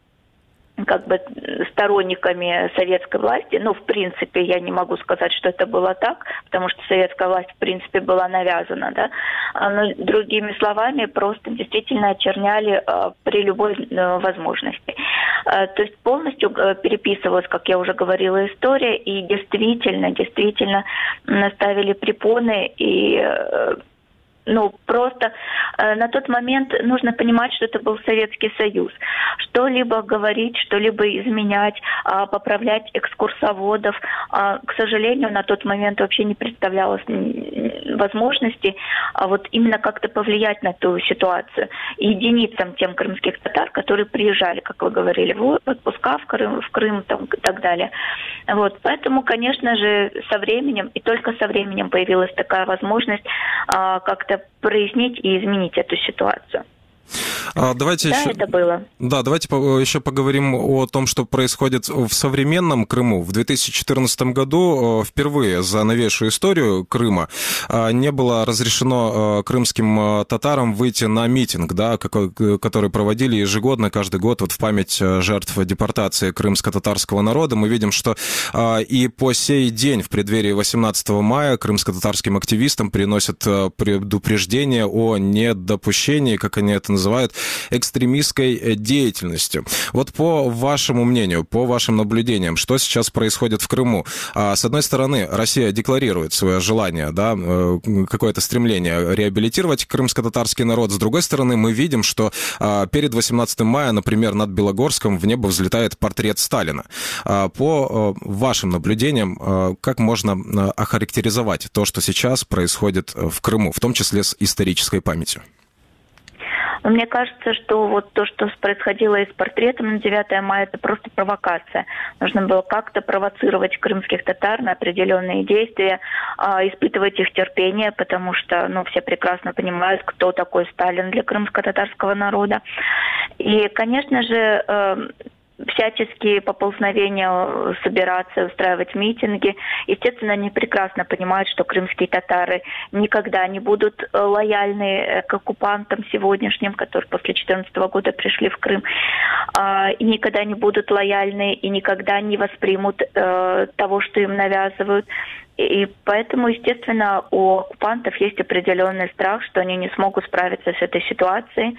как бы сторонниками советской власти. Ну, в принципе, я не могу сказать, что это было так, потому что советская власть, в принципе, была навязана, да. Но, другими словами, просто действительно очерняли а, при любой а, возможности. А, то есть полностью а, переписывалась, как я уже говорила, история, и действительно, действительно ставили препоны и... А, Ну, просто э, на тот момент нужно понимать, что это был Советский Союз. Что-либо говорить, что-либо изменять, э, поправлять экскурсоводов. Э, к сожалению, на тот момент вообще не представлялось возможности а вот именно как-то повлиять на ту ситуацию. И единицам тем крымских татар, которые приезжали, как вы говорили, в отпуска в Крым, в Крым там, и так далее. Вот. Поэтому, конечно же, со временем, и только со временем появилась такая возможность э, как-то прояснить и изменить эту ситуацию. А давайте да, еще... это было. Да, давайте еще поговорим о том, что происходит в современном Крыму. В две тысячи четырнадцатом году впервые за новейшую историю Крыма не было разрешено крымским татарам выйти на митинг, да, который проводили ежегодно, каждый год, вот в память жертв депортации крымско-татарского народа. Мы видим, что и по сей день, в преддверии восемнадцатого мая, крымско-татарским активистам приносят предупреждение о недопущении, как они это называют, экстремистской деятельностью. Вот по вашему мнению, по вашим наблюдениям, что сейчас происходит в Крыму? С одной стороны, Россия декларирует свое желание, да, какое-то стремление реабилитировать крымско-татарский народ. С другой стороны, мы видим, что перед восемнадцатым мая, например, над Белогорском в небо взлетает портрет Сталина. По вашим наблюдениям, как можно охарактеризовать то, что сейчас происходит в Крыму, в том числе с исторической памятью? Мне кажется, что вот то, что происходило и с портретом на девятое мая, это просто провокация. Нужно было как-то провоцировать крымских татар на определенные действия, испытывать их терпение, потому что ну, все прекрасно понимают, кто такой Сталин для крымско-татарского народа. И, конечно же, всяческие поползновения собираться, устраивать митинги. Естественно, они прекрасно понимают, что крымские татары никогда не будут лояльны к оккупантам сегодняшним, которые после две тысячи четырнадцатого года пришли в Крым, и никогда не будут лояльны и никогда не воспримут того, что им навязывают. И поэтому, естественно, у оккупантов есть определенный страх, что они не смогут справиться с этой ситуацией.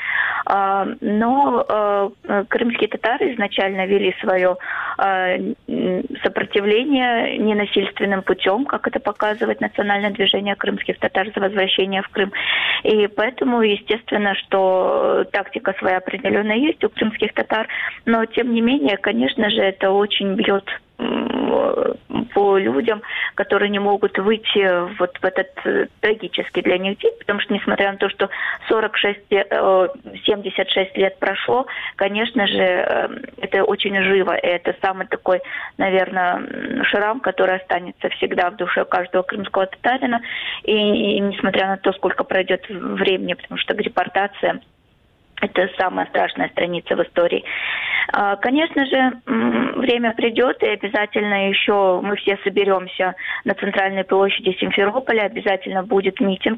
Но крымские татары изначально вели свое сопротивление ненасильственным путем, как это показывает национальное движение крымских татар за возвращение в Крым. И поэтому, естественно, что тактика своя определенная есть у крымских татар, но, тем не менее, конечно же, это очень бьет по людям, которые не могут выйти вот в этот трагический для них день, потому что, несмотря на то, что сорок шесть, семьдесят шесть лет прошло, конечно же, это очень живо, и это самый такой, наверное, шрам, который останется всегда в душе каждого крымского татарина, и, и несмотря на то, сколько пройдет времени, потому что депортация — это самая страшная страница в истории. Конечно же, время придет, и обязательно еще мы все соберемся на центральной площади Симферополя, обязательно будет митинг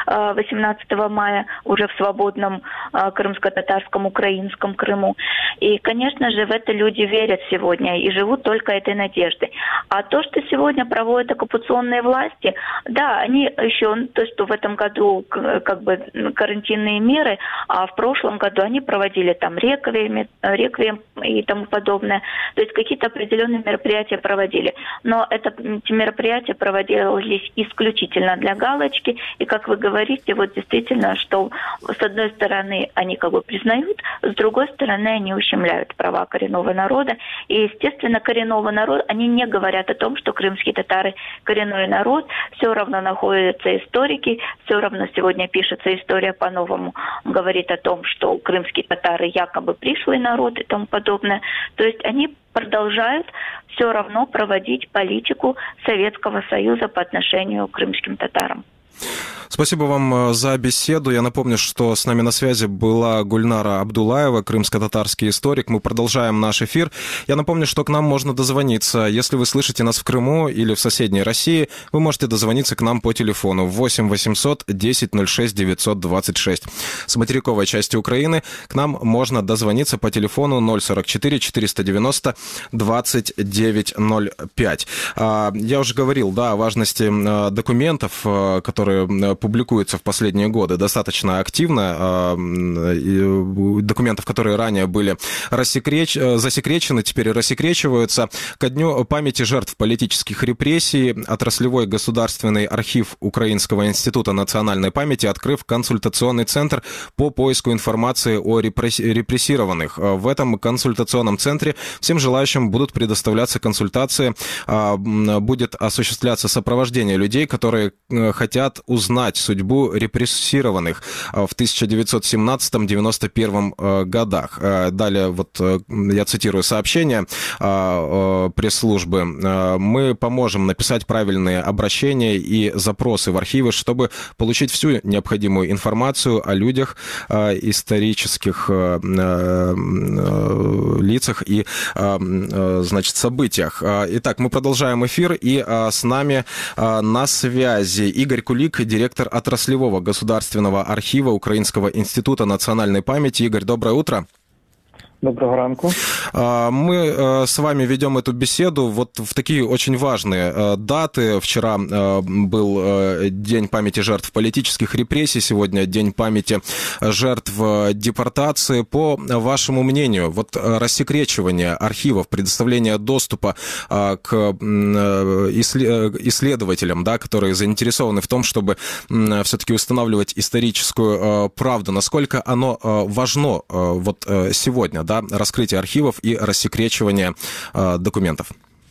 восемнадцатого мая уже в свободном крымско-татарском, украинском Крыму. И, конечно же, в это люди верят сегодня и живут только этой надеждой. А то, что сегодня проводят оккупационные власти, да, они еще, то, что в этом году как бы карантинные меры, а в прошлом году они проводили там реквием, реквием и тому подобное. То есть какие-то определенные мероприятия проводили. Но это, эти мероприятия проводились исключительно для галочки. И, как вы говорите, вот действительно, что с одной стороны они как бы признают, с другой стороны они ущемляют права коренного народа. И, естественно, коренного народа, они не говорят о том, что крымские татары коренной народ. Все равно находятся историки, все равно сегодня пишется история по-новому, говорит о том, что крымские татары якобы пришлый народ и тому подобное. То есть они продолжают все равно проводить политику Советского Союза по отношению к крымским татарам. Спасибо вам за беседу. Я напомню, что с нами на связи была Гульнара Абдулаева, крымско-татарский историк. Мы продолжаем наш эфир. Я напомню, что к нам можно дозвониться. Если вы слышите нас в Крыму или в соседней России, вы можете дозвониться к нам по телефону восемь восемьсот десять ноль шесть девятьсот двадцать шесть. С материковой части Украины к нам можно дозвониться по телефону ноль сорок четыре четыреста девяносто двадцать девять ноль пять. Я уже говорил, да, о важности документов, которые публикуются в последние годы достаточно активно. Документов, которые ранее были рассекреч... засекречены, теперь рассекречиваются. Ко дню памяти жертв политических репрессий отраслевой государственный архив Украинского института национальной памяти, открыв консультационный центр по поиску информации о репрессированных. В этом консультационном центре всем желающим будут предоставляться консультации, будет осуществляться сопровождение людей, которые хотят узнать судьбу репрессированных в тысяча девятьсот семнадцатом — девяносто первом годах. Далее, вот я цитирую сообщение пресс-службы. Мы поможем написать правильные обращения и запросы в архивы, чтобы получить всю необходимую информацию о людях, исторических лицах и, значит, событиях. Итак, мы продолжаем эфир, и с нами на связи Игорь Кулик, директор отраслевого государственного архива Украинского института национальной памяти. Игорь, доброе утро. Доброго ранку. Мы с вами ведем эту беседу вот в такие очень важные даты. Вчера был День памяти жертв политических репрессий, сегодня День памяти жертв депортации. По вашему мнению, вот рассекречивание архивов, предоставление доступа к исследователям, да, которые заинтересованы в том, чтобы все-таки устанавливать историческую правду, насколько оно важно вот сегодня, да, раскрытие архивов і розсекречування е, документів?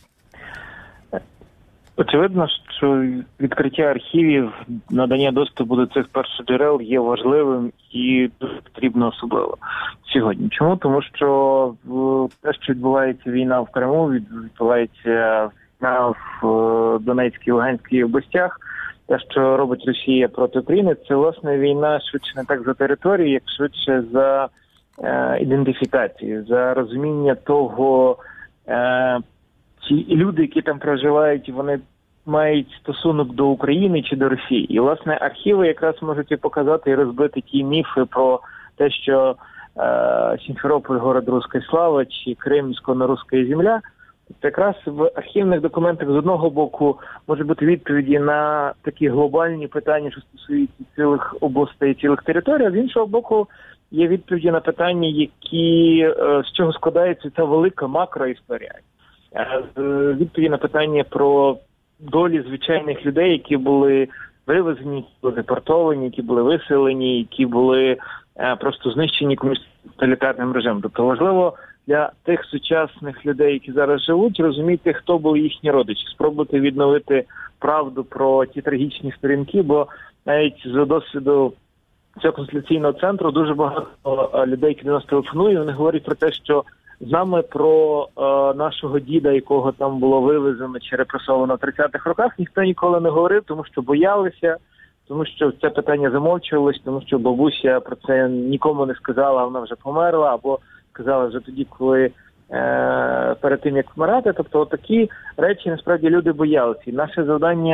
Очевидно, що відкриття архівів, надання доступу до цих першоджерел є важливим і дуже потрібно особливо сьогодні. Чому? Тому що те, що відбувається війна в Криму, відбувається війна в Донецькій і Луганській областях, те, що робить Росія проти України, це, власне, війна швидше не так за територію, як швидше за ідентифікації, за розуміння того, е, ці люди, які там проживають, вони мають стосунок до України чи до Росії. І, власне, архіви якраз можуть і показати і розбити ті міфи про те, що е, Сімферополь – город руської слави, чи Крим – ісконно-руська земля. Це якраз в архівних документах з одного боку може бути відповіді на такі глобальні питання, що стосуються цілих областей, цілих територій, а з іншого боку є відповіді на питання, які, з чого складається ця велика макроісторія. Відповіді на питання про долі звичайних людей, які були вивезені, які були депортовані, які були виселені, які були просто знищені комусь тоталітарним режимом. Тобто важливо для тих сучасних людей, які зараз живуть, розуміти, хто були їхні родичі, спробувати відновити правду про ті трагічні сторінки, бо навіть з досвіду цього консультаційного центру дуже багато людей, які до нас телефонують, вони говорять про те, що з нами про е, нашого діда, якого там було вивезено чи репресовано в тридцятих роках, ніхто ніколи не говорив, тому що боялися, тому що це питання замовчувалось, тому що бабуся про це нікому не сказала, а вона вже померла, або сказала вже тоді, коли е, перед тим, як вмирати. Тобто такі речі, насправді, люди боялися. І наше завдання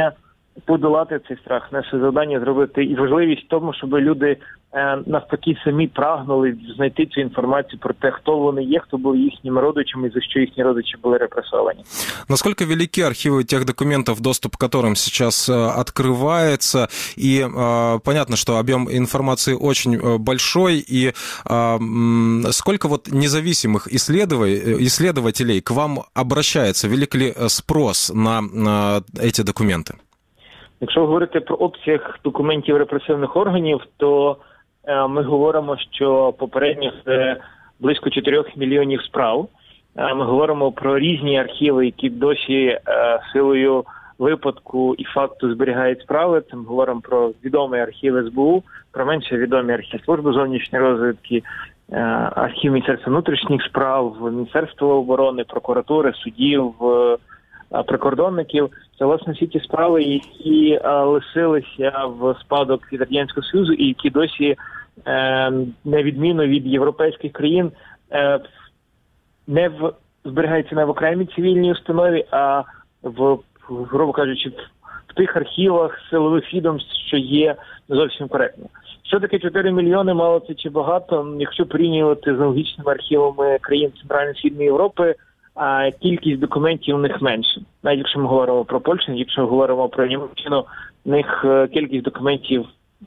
подолати цей страх, наше завдання зробити і важливість в тому, щоб люди е, навпаки самі прагнули знайти цю інформацію про те, хто вони є, хто був їхніми родичами, за що їхні родичі були репресовані. Насколько велики архивы тех документов, доступ к которым сейчас открывается? И э, понятно, что объем информации очень большой, и э, сколько вот независимых исследователей к вам обращается? Велик ли спрос на, на эти документы? Якщо говорити про обсяг документів репресивних органів, то е, ми говоримо, що попередньо це близько чотирьох мільйонів справ. Е, ми говоримо про різні архіви, які досі е, силою випадку і факту зберігають справи. Це ми говоримо про відомий архів ес бе у, про менше відомі архів Служби зовнішньої розвідки, е, архів Міністерства внутрішніх справ, Міністерства оборони, прокуратури, судів, е, прикордонників. Це, власне, всі ті справи, які а, лишилися в спадок від Радянського Союзу і які досі, е, на відміну від європейських країн, е, не в, зберігаються не в окремій цивільній установі, а в, грубо кажучи, в, в тих архівах силових відомств, що є не зовсім коректно. Що таке чотири мільйони, мало це чи багато? Якщо порівнювати з аналогічними архівами країн Центрально-Східної Європи, а кількість документів у них менше. Навіть якщо ми говоримо про Польщу, якщо говоримо про Німеччину, у них кількість документів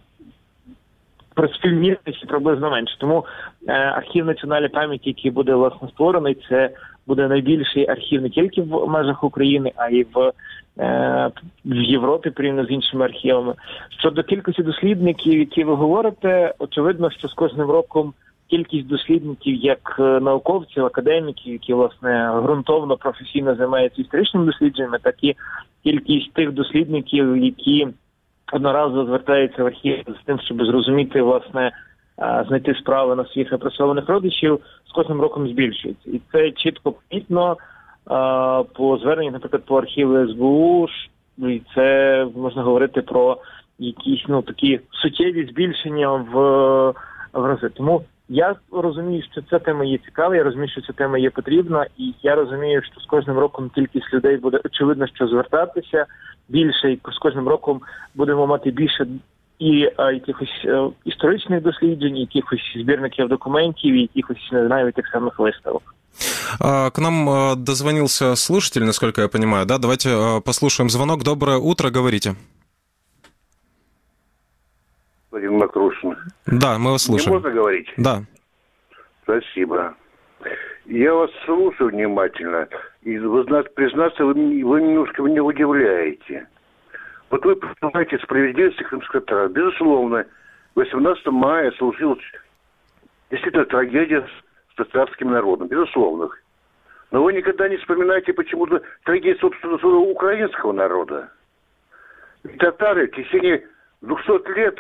про співмірності приблизно менше. Тому е, архів національної пам'яті, який буде, власне, створений, це буде найбільший архів не тільки в межах України, а й в, е, в Європі, порівняно з іншими архівами. Щодо кількості дослідників, які ви говорите, очевидно, що з кожним роком кількість дослідників, як науковців, академіків, які, власне, ґрунтовно, професійно займаються історичними дослідженнями, так і кількість тих дослідників, які одноразово звертаються в архів з тим, щоб зрозуміти, власне, знайти справи на своїх репресованих родичів, з кожним роком збільшується. І це чітко помітно по зверненню, наприклад, по архіву ес бе у, і це можна говорити про якісь, ну, такі суттєві збільшення в, в рази. Тому я розумію, що ця тема є цікава, я розумію, що ця тема є потрібна, і я розумію, що з кожним роком кількість людей буде, очевидно, що звертатися більше, і з кожним роком будемо мати більше і а, якихось а, історичних досліджень, якихось збірників документів, і якихось, не знаю, тих самих виставок. К нам дозвонился слушатель, насколько я понимаю, да? Давайте послушаем звонок. Доброе утро, говорите. Господин Макрушин. Да, мы вас слушаем. Не можно говорить? Да. Спасибо. Я вас слушаю внимательно, и вы, признаться, вы, вы немножко меня удивляете. Вот вы предполагаете справедливость крымского татар. Безусловно, восемнадцатого мая случилась действительно трагедия с татарским народом, безусловно. Но вы никогда не вспоминаете почему-то трагедию, собственно, украинского народа. И татары в течение двухсот лет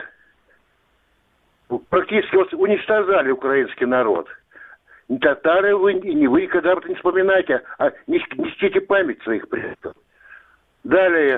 практически уничтожали украинский народ. Ни татары вы, ни вы никогда об этом не вспоминаете, а не чтите память своих предков. Далее,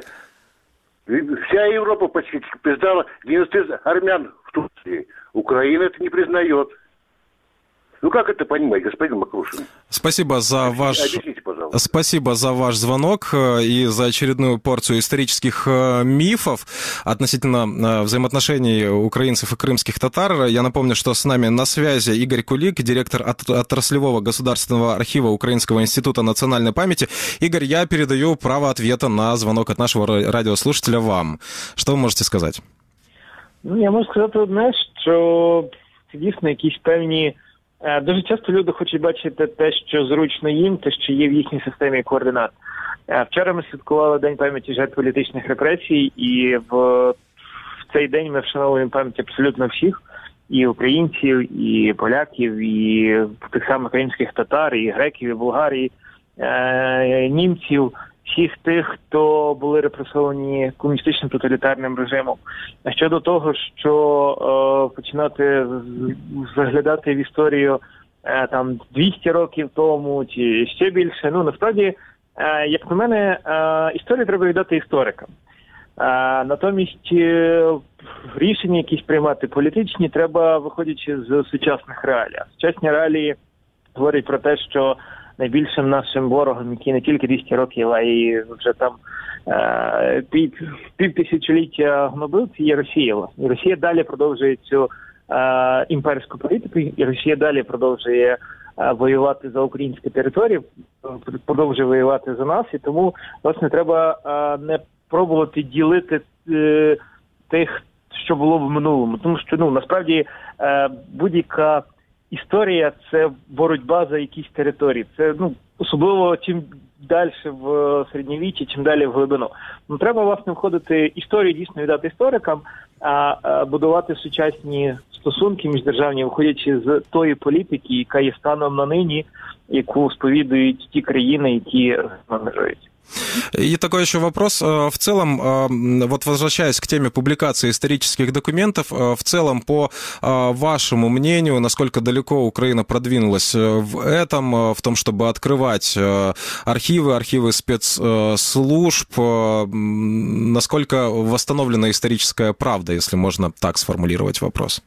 вся Европа почти признала геноцид армян в Турции. Украина это не признает. Ну как это понимать, господин Макрушин? Спасибо за ваш... Объясните, пожалуйста. Спасибо за ваш звонок и за очередную порцию исторических мифов относительно взаимоотношений украинцев и крымских татар. Я напомню, что с нами на связи Игорь Кулик, директор отраслевого государственного архива Украинского института национальной памяти. Игорь, я передаю право ответа на звонок от нашего радиослушателя вам. Что вы можете сказать? Ну, я можу сказати одне, що це дійсно якісь певні... Дуже часто люди хочуть бачити те, що зручно їм, те, що є в їхній системі координат. Вчора ми святкували День пам'яті жертв політичних репресій, і в, в цей день ми вшановуємо пам'ять абсолютно всіх, і українців, і поляків, і тих самих кримських татар, і греків, і болгарів, е, німців, всіх тих, хто були репресовані комуністичним тоталітарним режимом. А щодо того, що е, починати заглядати в історію е, там двісті років тому чи ще більше, ну насправді, е, як на мене, е, історію треба віддати історикам. Е, натомість е, рішення якісь приймати політичні треба, виходячи з сучасних реалій. Сучасні реалії говорять про те, що найбільшим нашим ворогом, який не тільки двісті років, а й вже там е, пів, пів тисячоліття гнобив, це є Росія. Власне. І Росія далі продовжує цю е, імперську політику, і Росія далі продовжує е, воювати за українські території, продовжує воювати за нас, і тому, власне, треба е, не пробувати ділити е, тих, що було в минулому. Тому що, ну, насправді, е, будь-яка історія – це боротьба за якісь території. Це, ну, особливо чим далі в середньовіччі, чим далі в глибину. Ну, треба, власне, входити історію, дійсно віддати історикам, а, а будувати сучасні стосунки міждержавні, виходячи з тої політики, яка є станом на нині, яку сповідують ті країни, які межують. И такой еще вопрос. В целом, вот возвращаясь к теме публикации исторических документов, в целом, по вашему мнению, насколько далеко Украина продвинулась в этом, в том, чтобы открывать архивы, архивы спецслужб, насколько восстановлена историческая правда, если можно так сформулировать вопрос?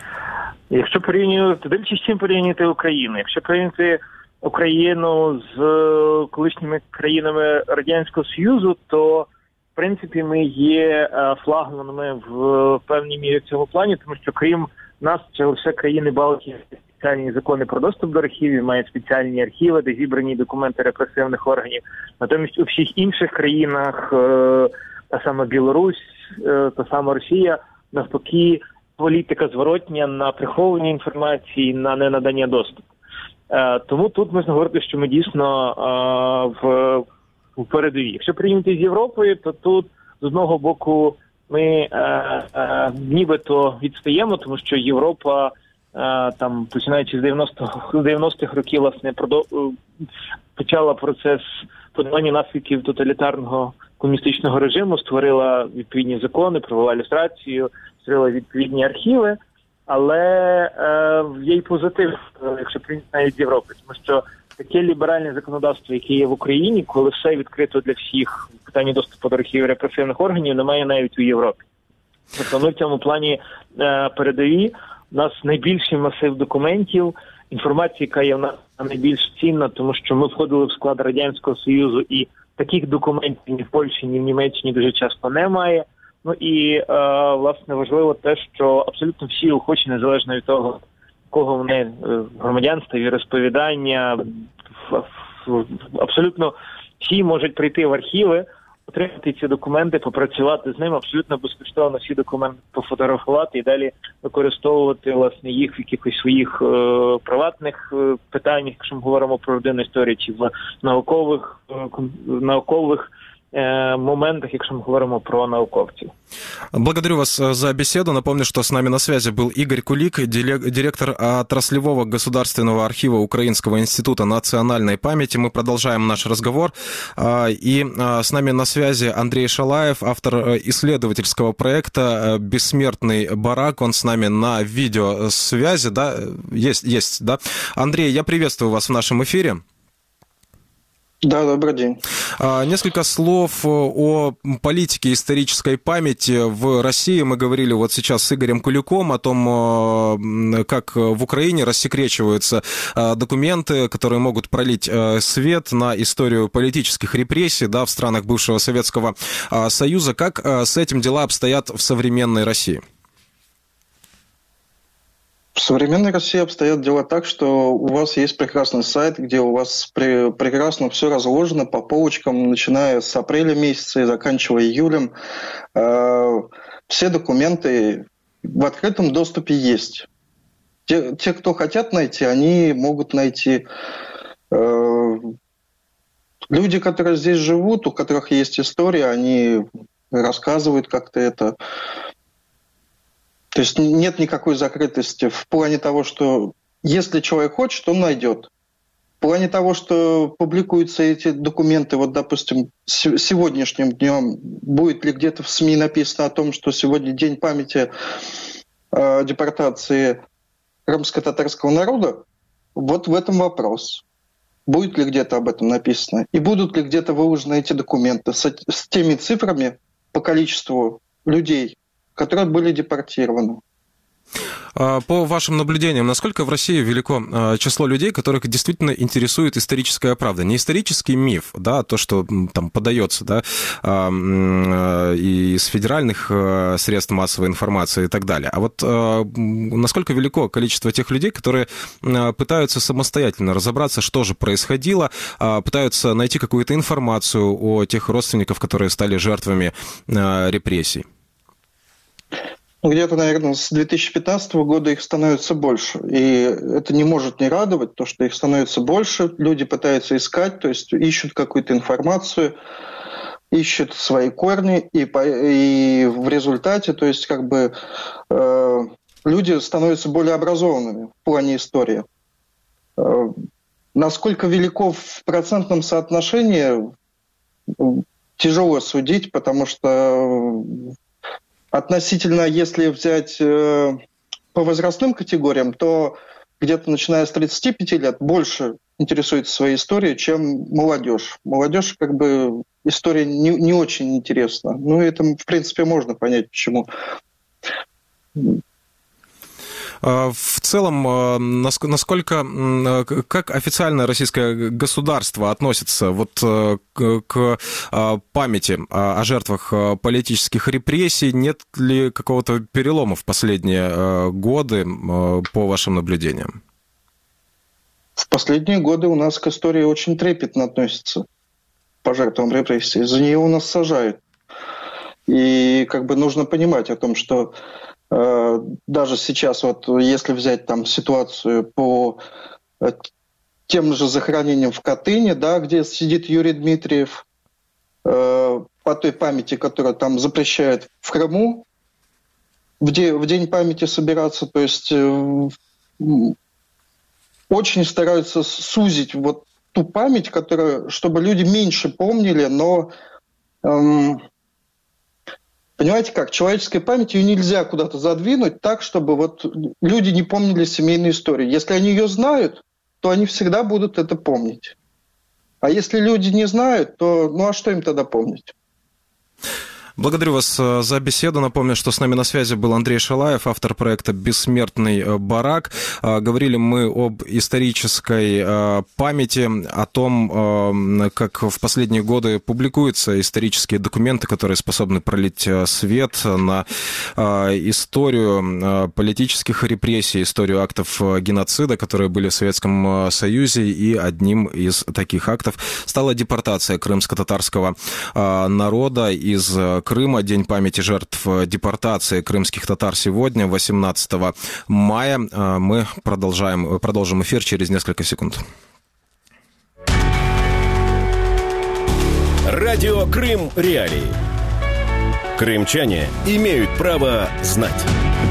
Якщо порівнювати, дивлячись, чим порівнювати Україну, якщо порівнювати Україну з колишніми країнами Радянського Союзу, то, в принципі, ми є флагманами в певній мірі в цьому плані, тому що крім нас, це лише країни Балтії спеціальні закони про доступ до архівів, мають спеціальні архіви, де зібрані документи репресивних органів. Натомість у всіх інших країнах, та сама Білорусь, та сама Росія, навпаки, політика зворотня на приховування інформації, на ненадання доступу. Тому тут можна говорити, що ми дійсно в, в передовій. Якщо порівняти з Європою, то тут з одного боку ми е, е, нібито відстаємо, тому що Європа, е, там починаючи з дев'яностих років, власне, продов... почала процес подолання наслідків тоталітарного комуністичного режиму, створила відповідні закони, провела ілюстрацію, створила відповідні архіви. Але е, є й позитив, якщо прийняти навіть з Європи, тому що таке ліберальне законодавство, яке є в Україні, коли все відкрито для всіх, питання доступу до архівів репресивних органів, немає навіть у Європі. Тобто ми в цьому плані е, передові, у нас найбільший масив документів, інформація, яка є в нас найбільш цінна, тому що ми входили в склад Радянського Союзу, і таких документів ні в Польщі, ні в Німеччині дуже часто немає. Ну і, е, власне, важливо те, що абсолютно всі охочі, незалежно від того, кого вони громадянство, віросповідання, абсолютно всі можуть прийти в архіви, отримати ці документи, попрацювати з ними, абсолютно безкоштовно всі документи пофотографувати і далі використовувати, власне, їх в якихось своїх е, приватних е, питаннях, якщо ми говоримо про родинну історію, чи в наукових, е, наукових моментах, якщо мы говорим про науковцев. Благодарю вас за беседу. Напомню, что с нами на связи был Игорь Кулик, директор отраслевого государственного архива Украинского института национальной памяти. Мы продолжаем наш разговор. И с нами на связи Андрей Шалаев, автор исследовательского проекта «Бессмертный барак». Он с нами на видеосвязи, да? Есть, есть, да? Андрей, я приветствую вас в нашем эфире. Да, добрый день. Несколько слов о политике исторической памяти в России. Мы говорили вот сейчас с Игорем Куликом о том, как в Украине рассекречиваются документы, которые могут пролить свет на историю политических репрессий, да, в странах бывшего Советского Союза. Как с этим дела обстоят в современной России? В современной России обстоят дела так, что у вас есть прекрасный сайт, где у вас при, прекрасно все разложено по полочкам, начиная с апреля месяца и заканчивая июлем. Э, все документы в открытом доступе есть. Те, те, кто хотят найти, они могут найти. Э, люди, которые здесь живут, у которых есть история, они рассказывают как-то это. То есть нет никакой закрытости в плане того, что если человек хочет, он найдет. В плане того, что публикуются эти документы, вот, допустим, сегодняшним днем, будет ли где-то в СМИ написано о том, что сегодня день памяти э, депортации крымско-татарского народа, вот в этом вопрос. Будет ли где-то об этом написано? И будут ли где-то выложены эти документы с, с теми цифрами по количеству людей, которые были депортированы. По вашим наблюдениям, насколько в России велико число людей, которых действительно интересует историческая правда? Не исторический миф, да, то, что там подается, да, из федеральных средств массовой информации и так далее. А вот насколько велико количество тех людей, которые пытаются самостоятельно разобраться, что же происходило, пытаются найти какую-то информацию о тех родственников, которые стали жертвами репрессий? Где-то, наверное, с две тысячи пятнадцатого года их становится больше. И это не может не радовать, то, что их становится больше. Люди пытаются искать, то есть ищут какую-то информацию, ищут свои корни. И, по, и в результате, то есть как бы э, люди становятся более образованными в плане истории. Э, насколько велико в процентном соотношении, тяжело судить, потому что... Относительно, если взять э, по возрастным категориям, то где-то начиная с тридцати пяти лет больше интересуется своей историей, чем молодежь. Молодежь, как бы, история не, не очень интересна. Ну, это, в принципе, можно понять, почему. В целом, насколько, как официальное российское государство относится вот к памяти о жертвах политических репрессий? Нет ли какого-то перелома в последние годы, по вашим наблюдениям? В последние годы у нас к истории очень трепетно относятся по жертвам репрессий. За нее у нас сажают. И как бы нужно понимать о том, что даже сейчас, вот если взять там ситуацию по тем же захоронениям в Катыни, да, где сидит Юрий Дмитриев, э, по той памяти, которая там запрещает в Крыму, в, де, в День памяти собираться, то есть э, очень стараются сузить вот ту память, которая, чтобы люди меньше помнили, но... Эм, Понимаете как, человеческой память ее нельзя куда-то задвинуть так, чтобы вот люди не помнили семейную историю. Если они ее знают, то они всегда будут это помнить. А если люди не знают, то ну а что им тогда помнить? Благодарю вас за беседу. Напомню, что с нами на связи был Андрей Шалаев, автор проекта «Бессмертный барак». Говорили мы об исторической памяти, о том, как в последние годы публикуются исторические документы, которые способны пролить свет на историю политических репрессий, историю актов геноцида, которые были в Советском Союзе. И одним из таких актов стала депортация крымско-татарского народа из Крыма. День памяти жертв депортации крымских татар сегодня, восемнадцатого мая. Мы продолжаем, продолжим эфир через несколько секунд. Радио Крым Реалии. Крымчане имеют право знать.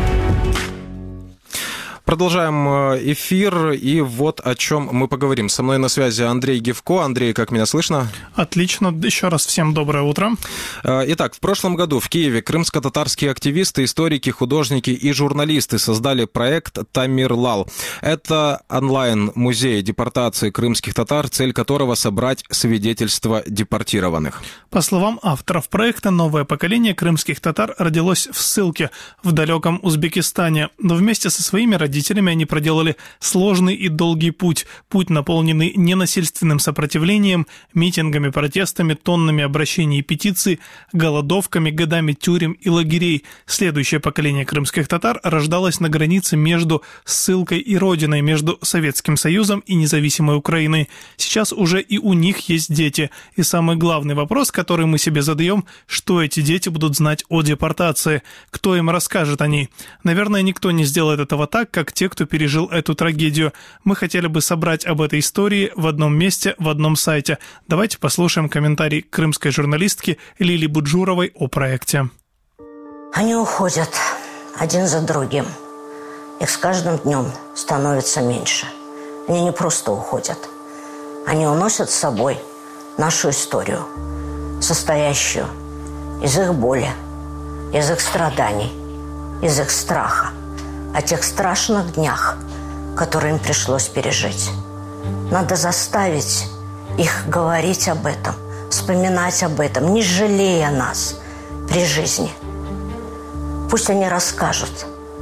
Продолжаем эфир, и вот о чем мы поговорим. Со мной на связи Андрей Гевко. Андрей, как меня слышно? Отлично. Еще раз всем доброе утро. Итак, в прошлом году в Киеве крымско-татарские активисты, историки, художники и журналисты создали проект «Тамирлал». Это онлайн-музей депортации крымских татар, цель которого собрать свидетельства депортированных. По словам авторов проекта, новое поколение крымских татар родилось в ссылке в далеком Узбекистане, но вместе со своими родителями Родителями они проделали сложный и долгий путь, путь, наполненный ненасильственным сопротивлением, митингами, протестами, тоннами обращений и петиций, голодовками, годами тюрем и лагерей. Следующее поколение крымских татар рождалось на границе между ссылкой и родиной, между Советским Союзом и независимой Украиной. Сейчас уже и у них есть дети. И самый главный вопрос, который мы себе задаем, что эти дети будут знать о депортации, кто им расскажет о ней. Наверное, никто не сделает этого так, как те, кто пережил эту трагедию. Мы хотели бы собрать об этой истории в одном месте, в одном сайте. Давайте послушаем комментарий крымской журналистки Лили Буджуровой о проекте. Они уходят один за другим. Их с каждым днем становится меньше. Они не просто уходят. Они уносят с собой нашу историю, состоящую из их боли, из их страданий, из их страха, о тех страшных днях, которые им пришлось пережить. Надо заставить их говорить об этом, вспоминать об этом, не жалея нас при жизни. Пусть они расскажут,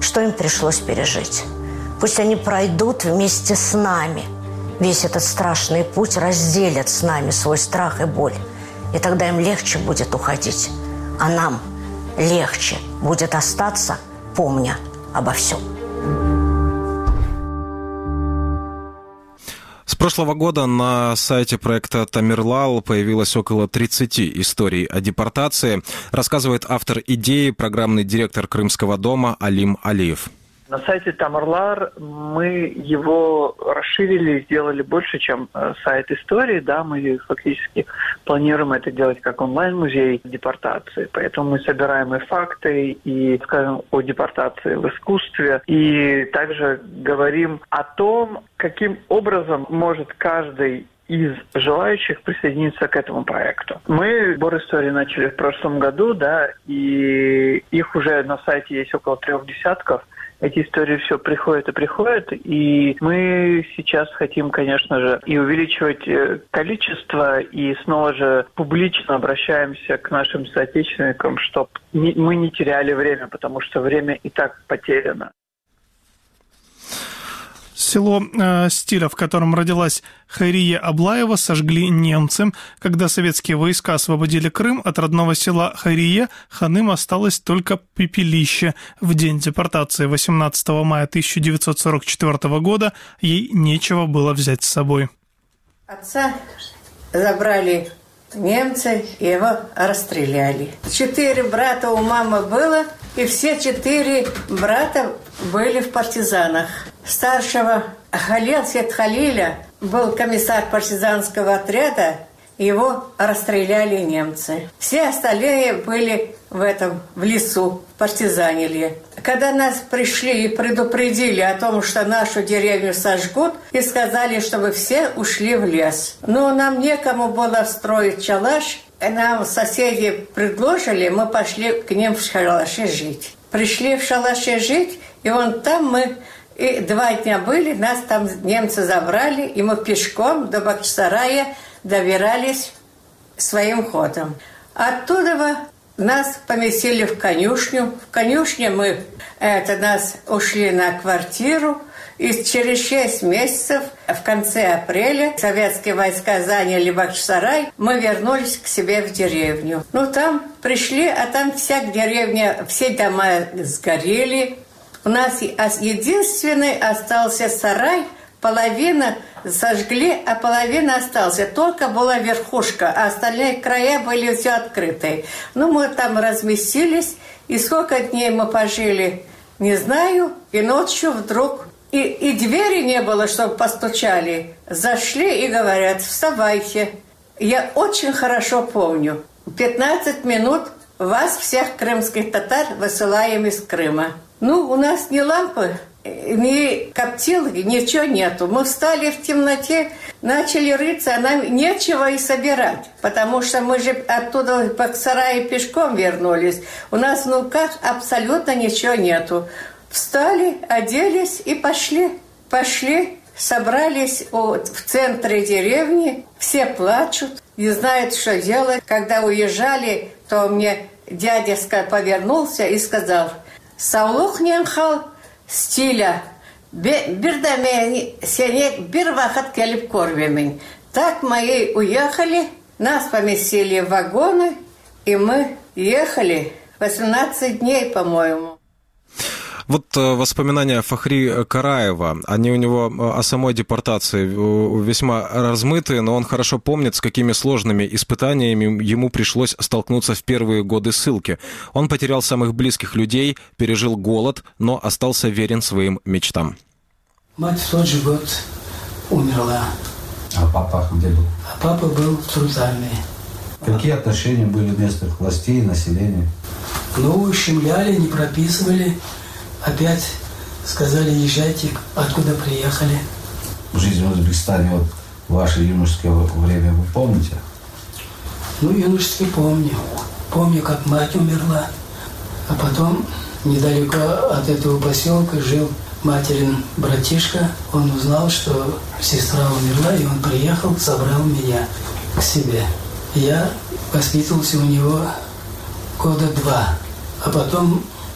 что им пришлось пережить. Пусть они пройдут вместе с нами весь этот страшный путь, разделят с нами свой страх и боль. И тогда им легче будет уходить. А нам легче будет остаться, помня обо всем. С прошлого года на сайте проекта «Тамерлал» появилось около тридцати историй о депортации, рассказывает автор идеи, программный директор Крымского дома Алим Алиев. На сайте Тамерлал мы его расширили, сделали больше, чем сайт истории. Да, мы фактически планируем это делать как онлайн-музей депортации. Поэтому мы собираем и факты, и, скажем, о депортации в искусстве. И также говорим о том, каким образом может каждый из желающих присоединиться к этому проекту. Мы сбор истории начали в прошлом году, да, и их уже на сайте есть около трех десятков. Эти истории все приходят и приходят, и мы сейчас хотим, конечно же, и увеличивать количество, и снова же публично обращаемся к нашим соотечественникам, чтобы мы не теряли время, потому что время и так потеряно. Село э, Стиля, в котором родилась Хайрия Аблаева, сожгли немцы. Когда советские войска освободили Крым, от родного села Хайрия Ханым осталось только пепелище. В день депортации восемнадцатого мая тысяча девятьсот сорок четвёртого года ей нечего было взять с собой. Отца забрали немцы, и его расстреляли. Четыре брата у мамы было, и все четыре брата были в партизанах. Старшего Халил Сет Халиля был комиссар партизанского отряда, его расстреляли немцы. Все остальные были в этом, в лесу, в партизанили. Когда нас пришли и предупредили о том, что нашу деревню сожгут, и сказали, чтобы все ушли в лес. Но нам некому было строить шалаш, нам соседи предложили, мы пошли к ним в шалаше жить. Пришли в шалаше жить, и вон там мы... И два дня были, нас там немцы забрали, и мы пешком до Бахчисарая добирались своим ходом. Оттуда нас поместили в конюшню. В конюшне мы, это, нас ушли на квартиру, и через шесть месяцев, в конце апреля, советские войска заняли Бахчисарай, мы вернулись к себе в деревню. Ну, там пришли, а там вся деревня, все дома сгорели. У нас единственный остался сарай, половина сожгли, а половина остался. Только была верхушка, а остальные края были все открытые. Ну, мы там разместились, и сколько дней мы пожили, не знаю. И ночью вдруг... И, и двери не было, чтобы постучали. Зашли и говорят: вставайте. Я очень хорошо помню. пятнадцать минут вас, всех крымских татар, высылаем из Крыма. Ну, у нас ни лампы, ни коптилки, ничего нету. Мы встали в темноте, начали рыться, а нам нечего и собирать, потому что мы же оттуда в Бахчисарае пешком вернулись. У нас в руках абсолютно ничего нету. Встали, оделись и пошли. Пошли, собрались в центре деревни, все плачут, не знают, что делать. Когда уезжали, то мне дядя повернулся и сказал: «Саулух ненхал Стиля, бирдаме сенек бир вахат келип корвемень». Так мы уехали, нас поместили в вагоны, и мы ехали восемнадцать дней, по-моему. Вот воспоминания Фахри Караева, они у него о самой депортации весьма размытые, но он хорошо помнит, с какими сложными испытаниями ему пришлось столкнуться в первые годы ссылки. Он потерял самых близких людей, пережил голод, но остался верен своим мечтам. Мать в тот же год умерла. А папа где был? А папа был в Трудальной. Какие отношения были местных властей и населения? Ну, ущемляли, не прописывали. Опять сказали: езжайте, откуда приехали. Жизнь в Узбекистане, вот ваше юношеское время, вы помните? Ну, юношески помню. Помню, как мать умерла. А потом недалеко от этого поселка жил материн братишка. Он узнал, что сестра умерла, и он приехал, собрал меня к себе. Я воспитывался у него года два. А потом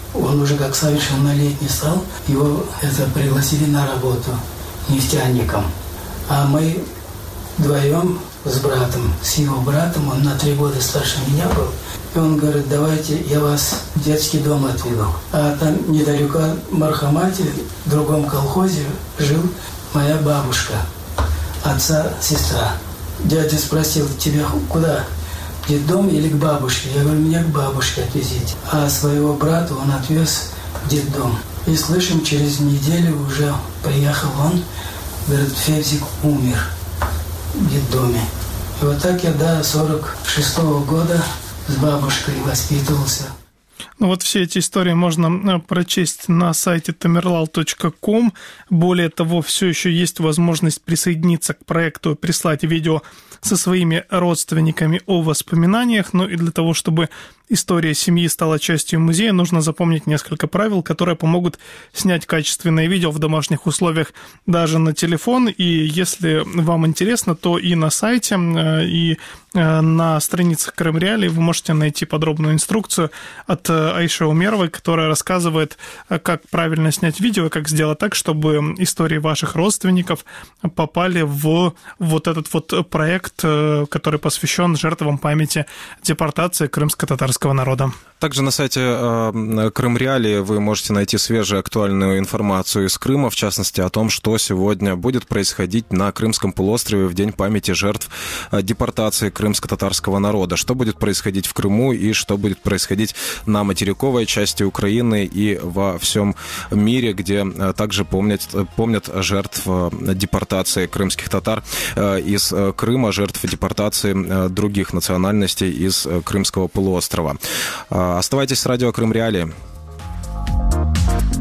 он уже как совершеннолетний стал, его это пригласили на работу нефтяником. А мы вдвоем с братом, с его братом, он на три года старше меня был, и он говорит, давайте я вас в детский дом отведу. А там недалеко от Мархамати, в другом колхозе, жил моя бабушка, отца сестра. Дядя спросил, тебя куда? В детдом или к бабушке? Я говорю, меня к бабушке отвезите. А своего брата он отвез в детдом. И слышим, через неделю уже приехал он, говорит, Февзик умер в детдоме. И вот так я до сорок шестого года с бабушкой воспитывался. Ну вот все эти истории можно прочесть на сайте тамерлал точка ком. Более того, все еще есть возможность присоединиться к проекту, прислать видео со своими родственниками о воспоминаниях. Ну и для того, чтобы история семьи стала частью музея, нужно запомнить несколько правил, которые помогут снять качественное видео в домашних условиях даже на телефон. И если вам интересно, то и на сайте, и на страницах Крым Реалии вы можете найти подробную инструкцию от Айши Умеровой, которая рассказывает, как правильно снять видео и как сделать так, чтобы истории ваших родственников попали в вот этот вот проект, который посвящен жертвам памяти депортации крымско-татарского народа. Также на сайте э, Крым Реалии вы можете найти свежую актуальную информацию из Крыма, в частности, о том, что сегодня будет происходить на Крымском полуострове в День памяти жертв депортации крымско-татарского народа, что будет происходить в Крыму и что будет происходить на материковой части Украины и во всем мире, где также помнят, помнят жертв депортации крымских татар из Крыма, жертв депортации других национальностей из Крымского полуострова. Оставайтесь с радио Крым Реалии.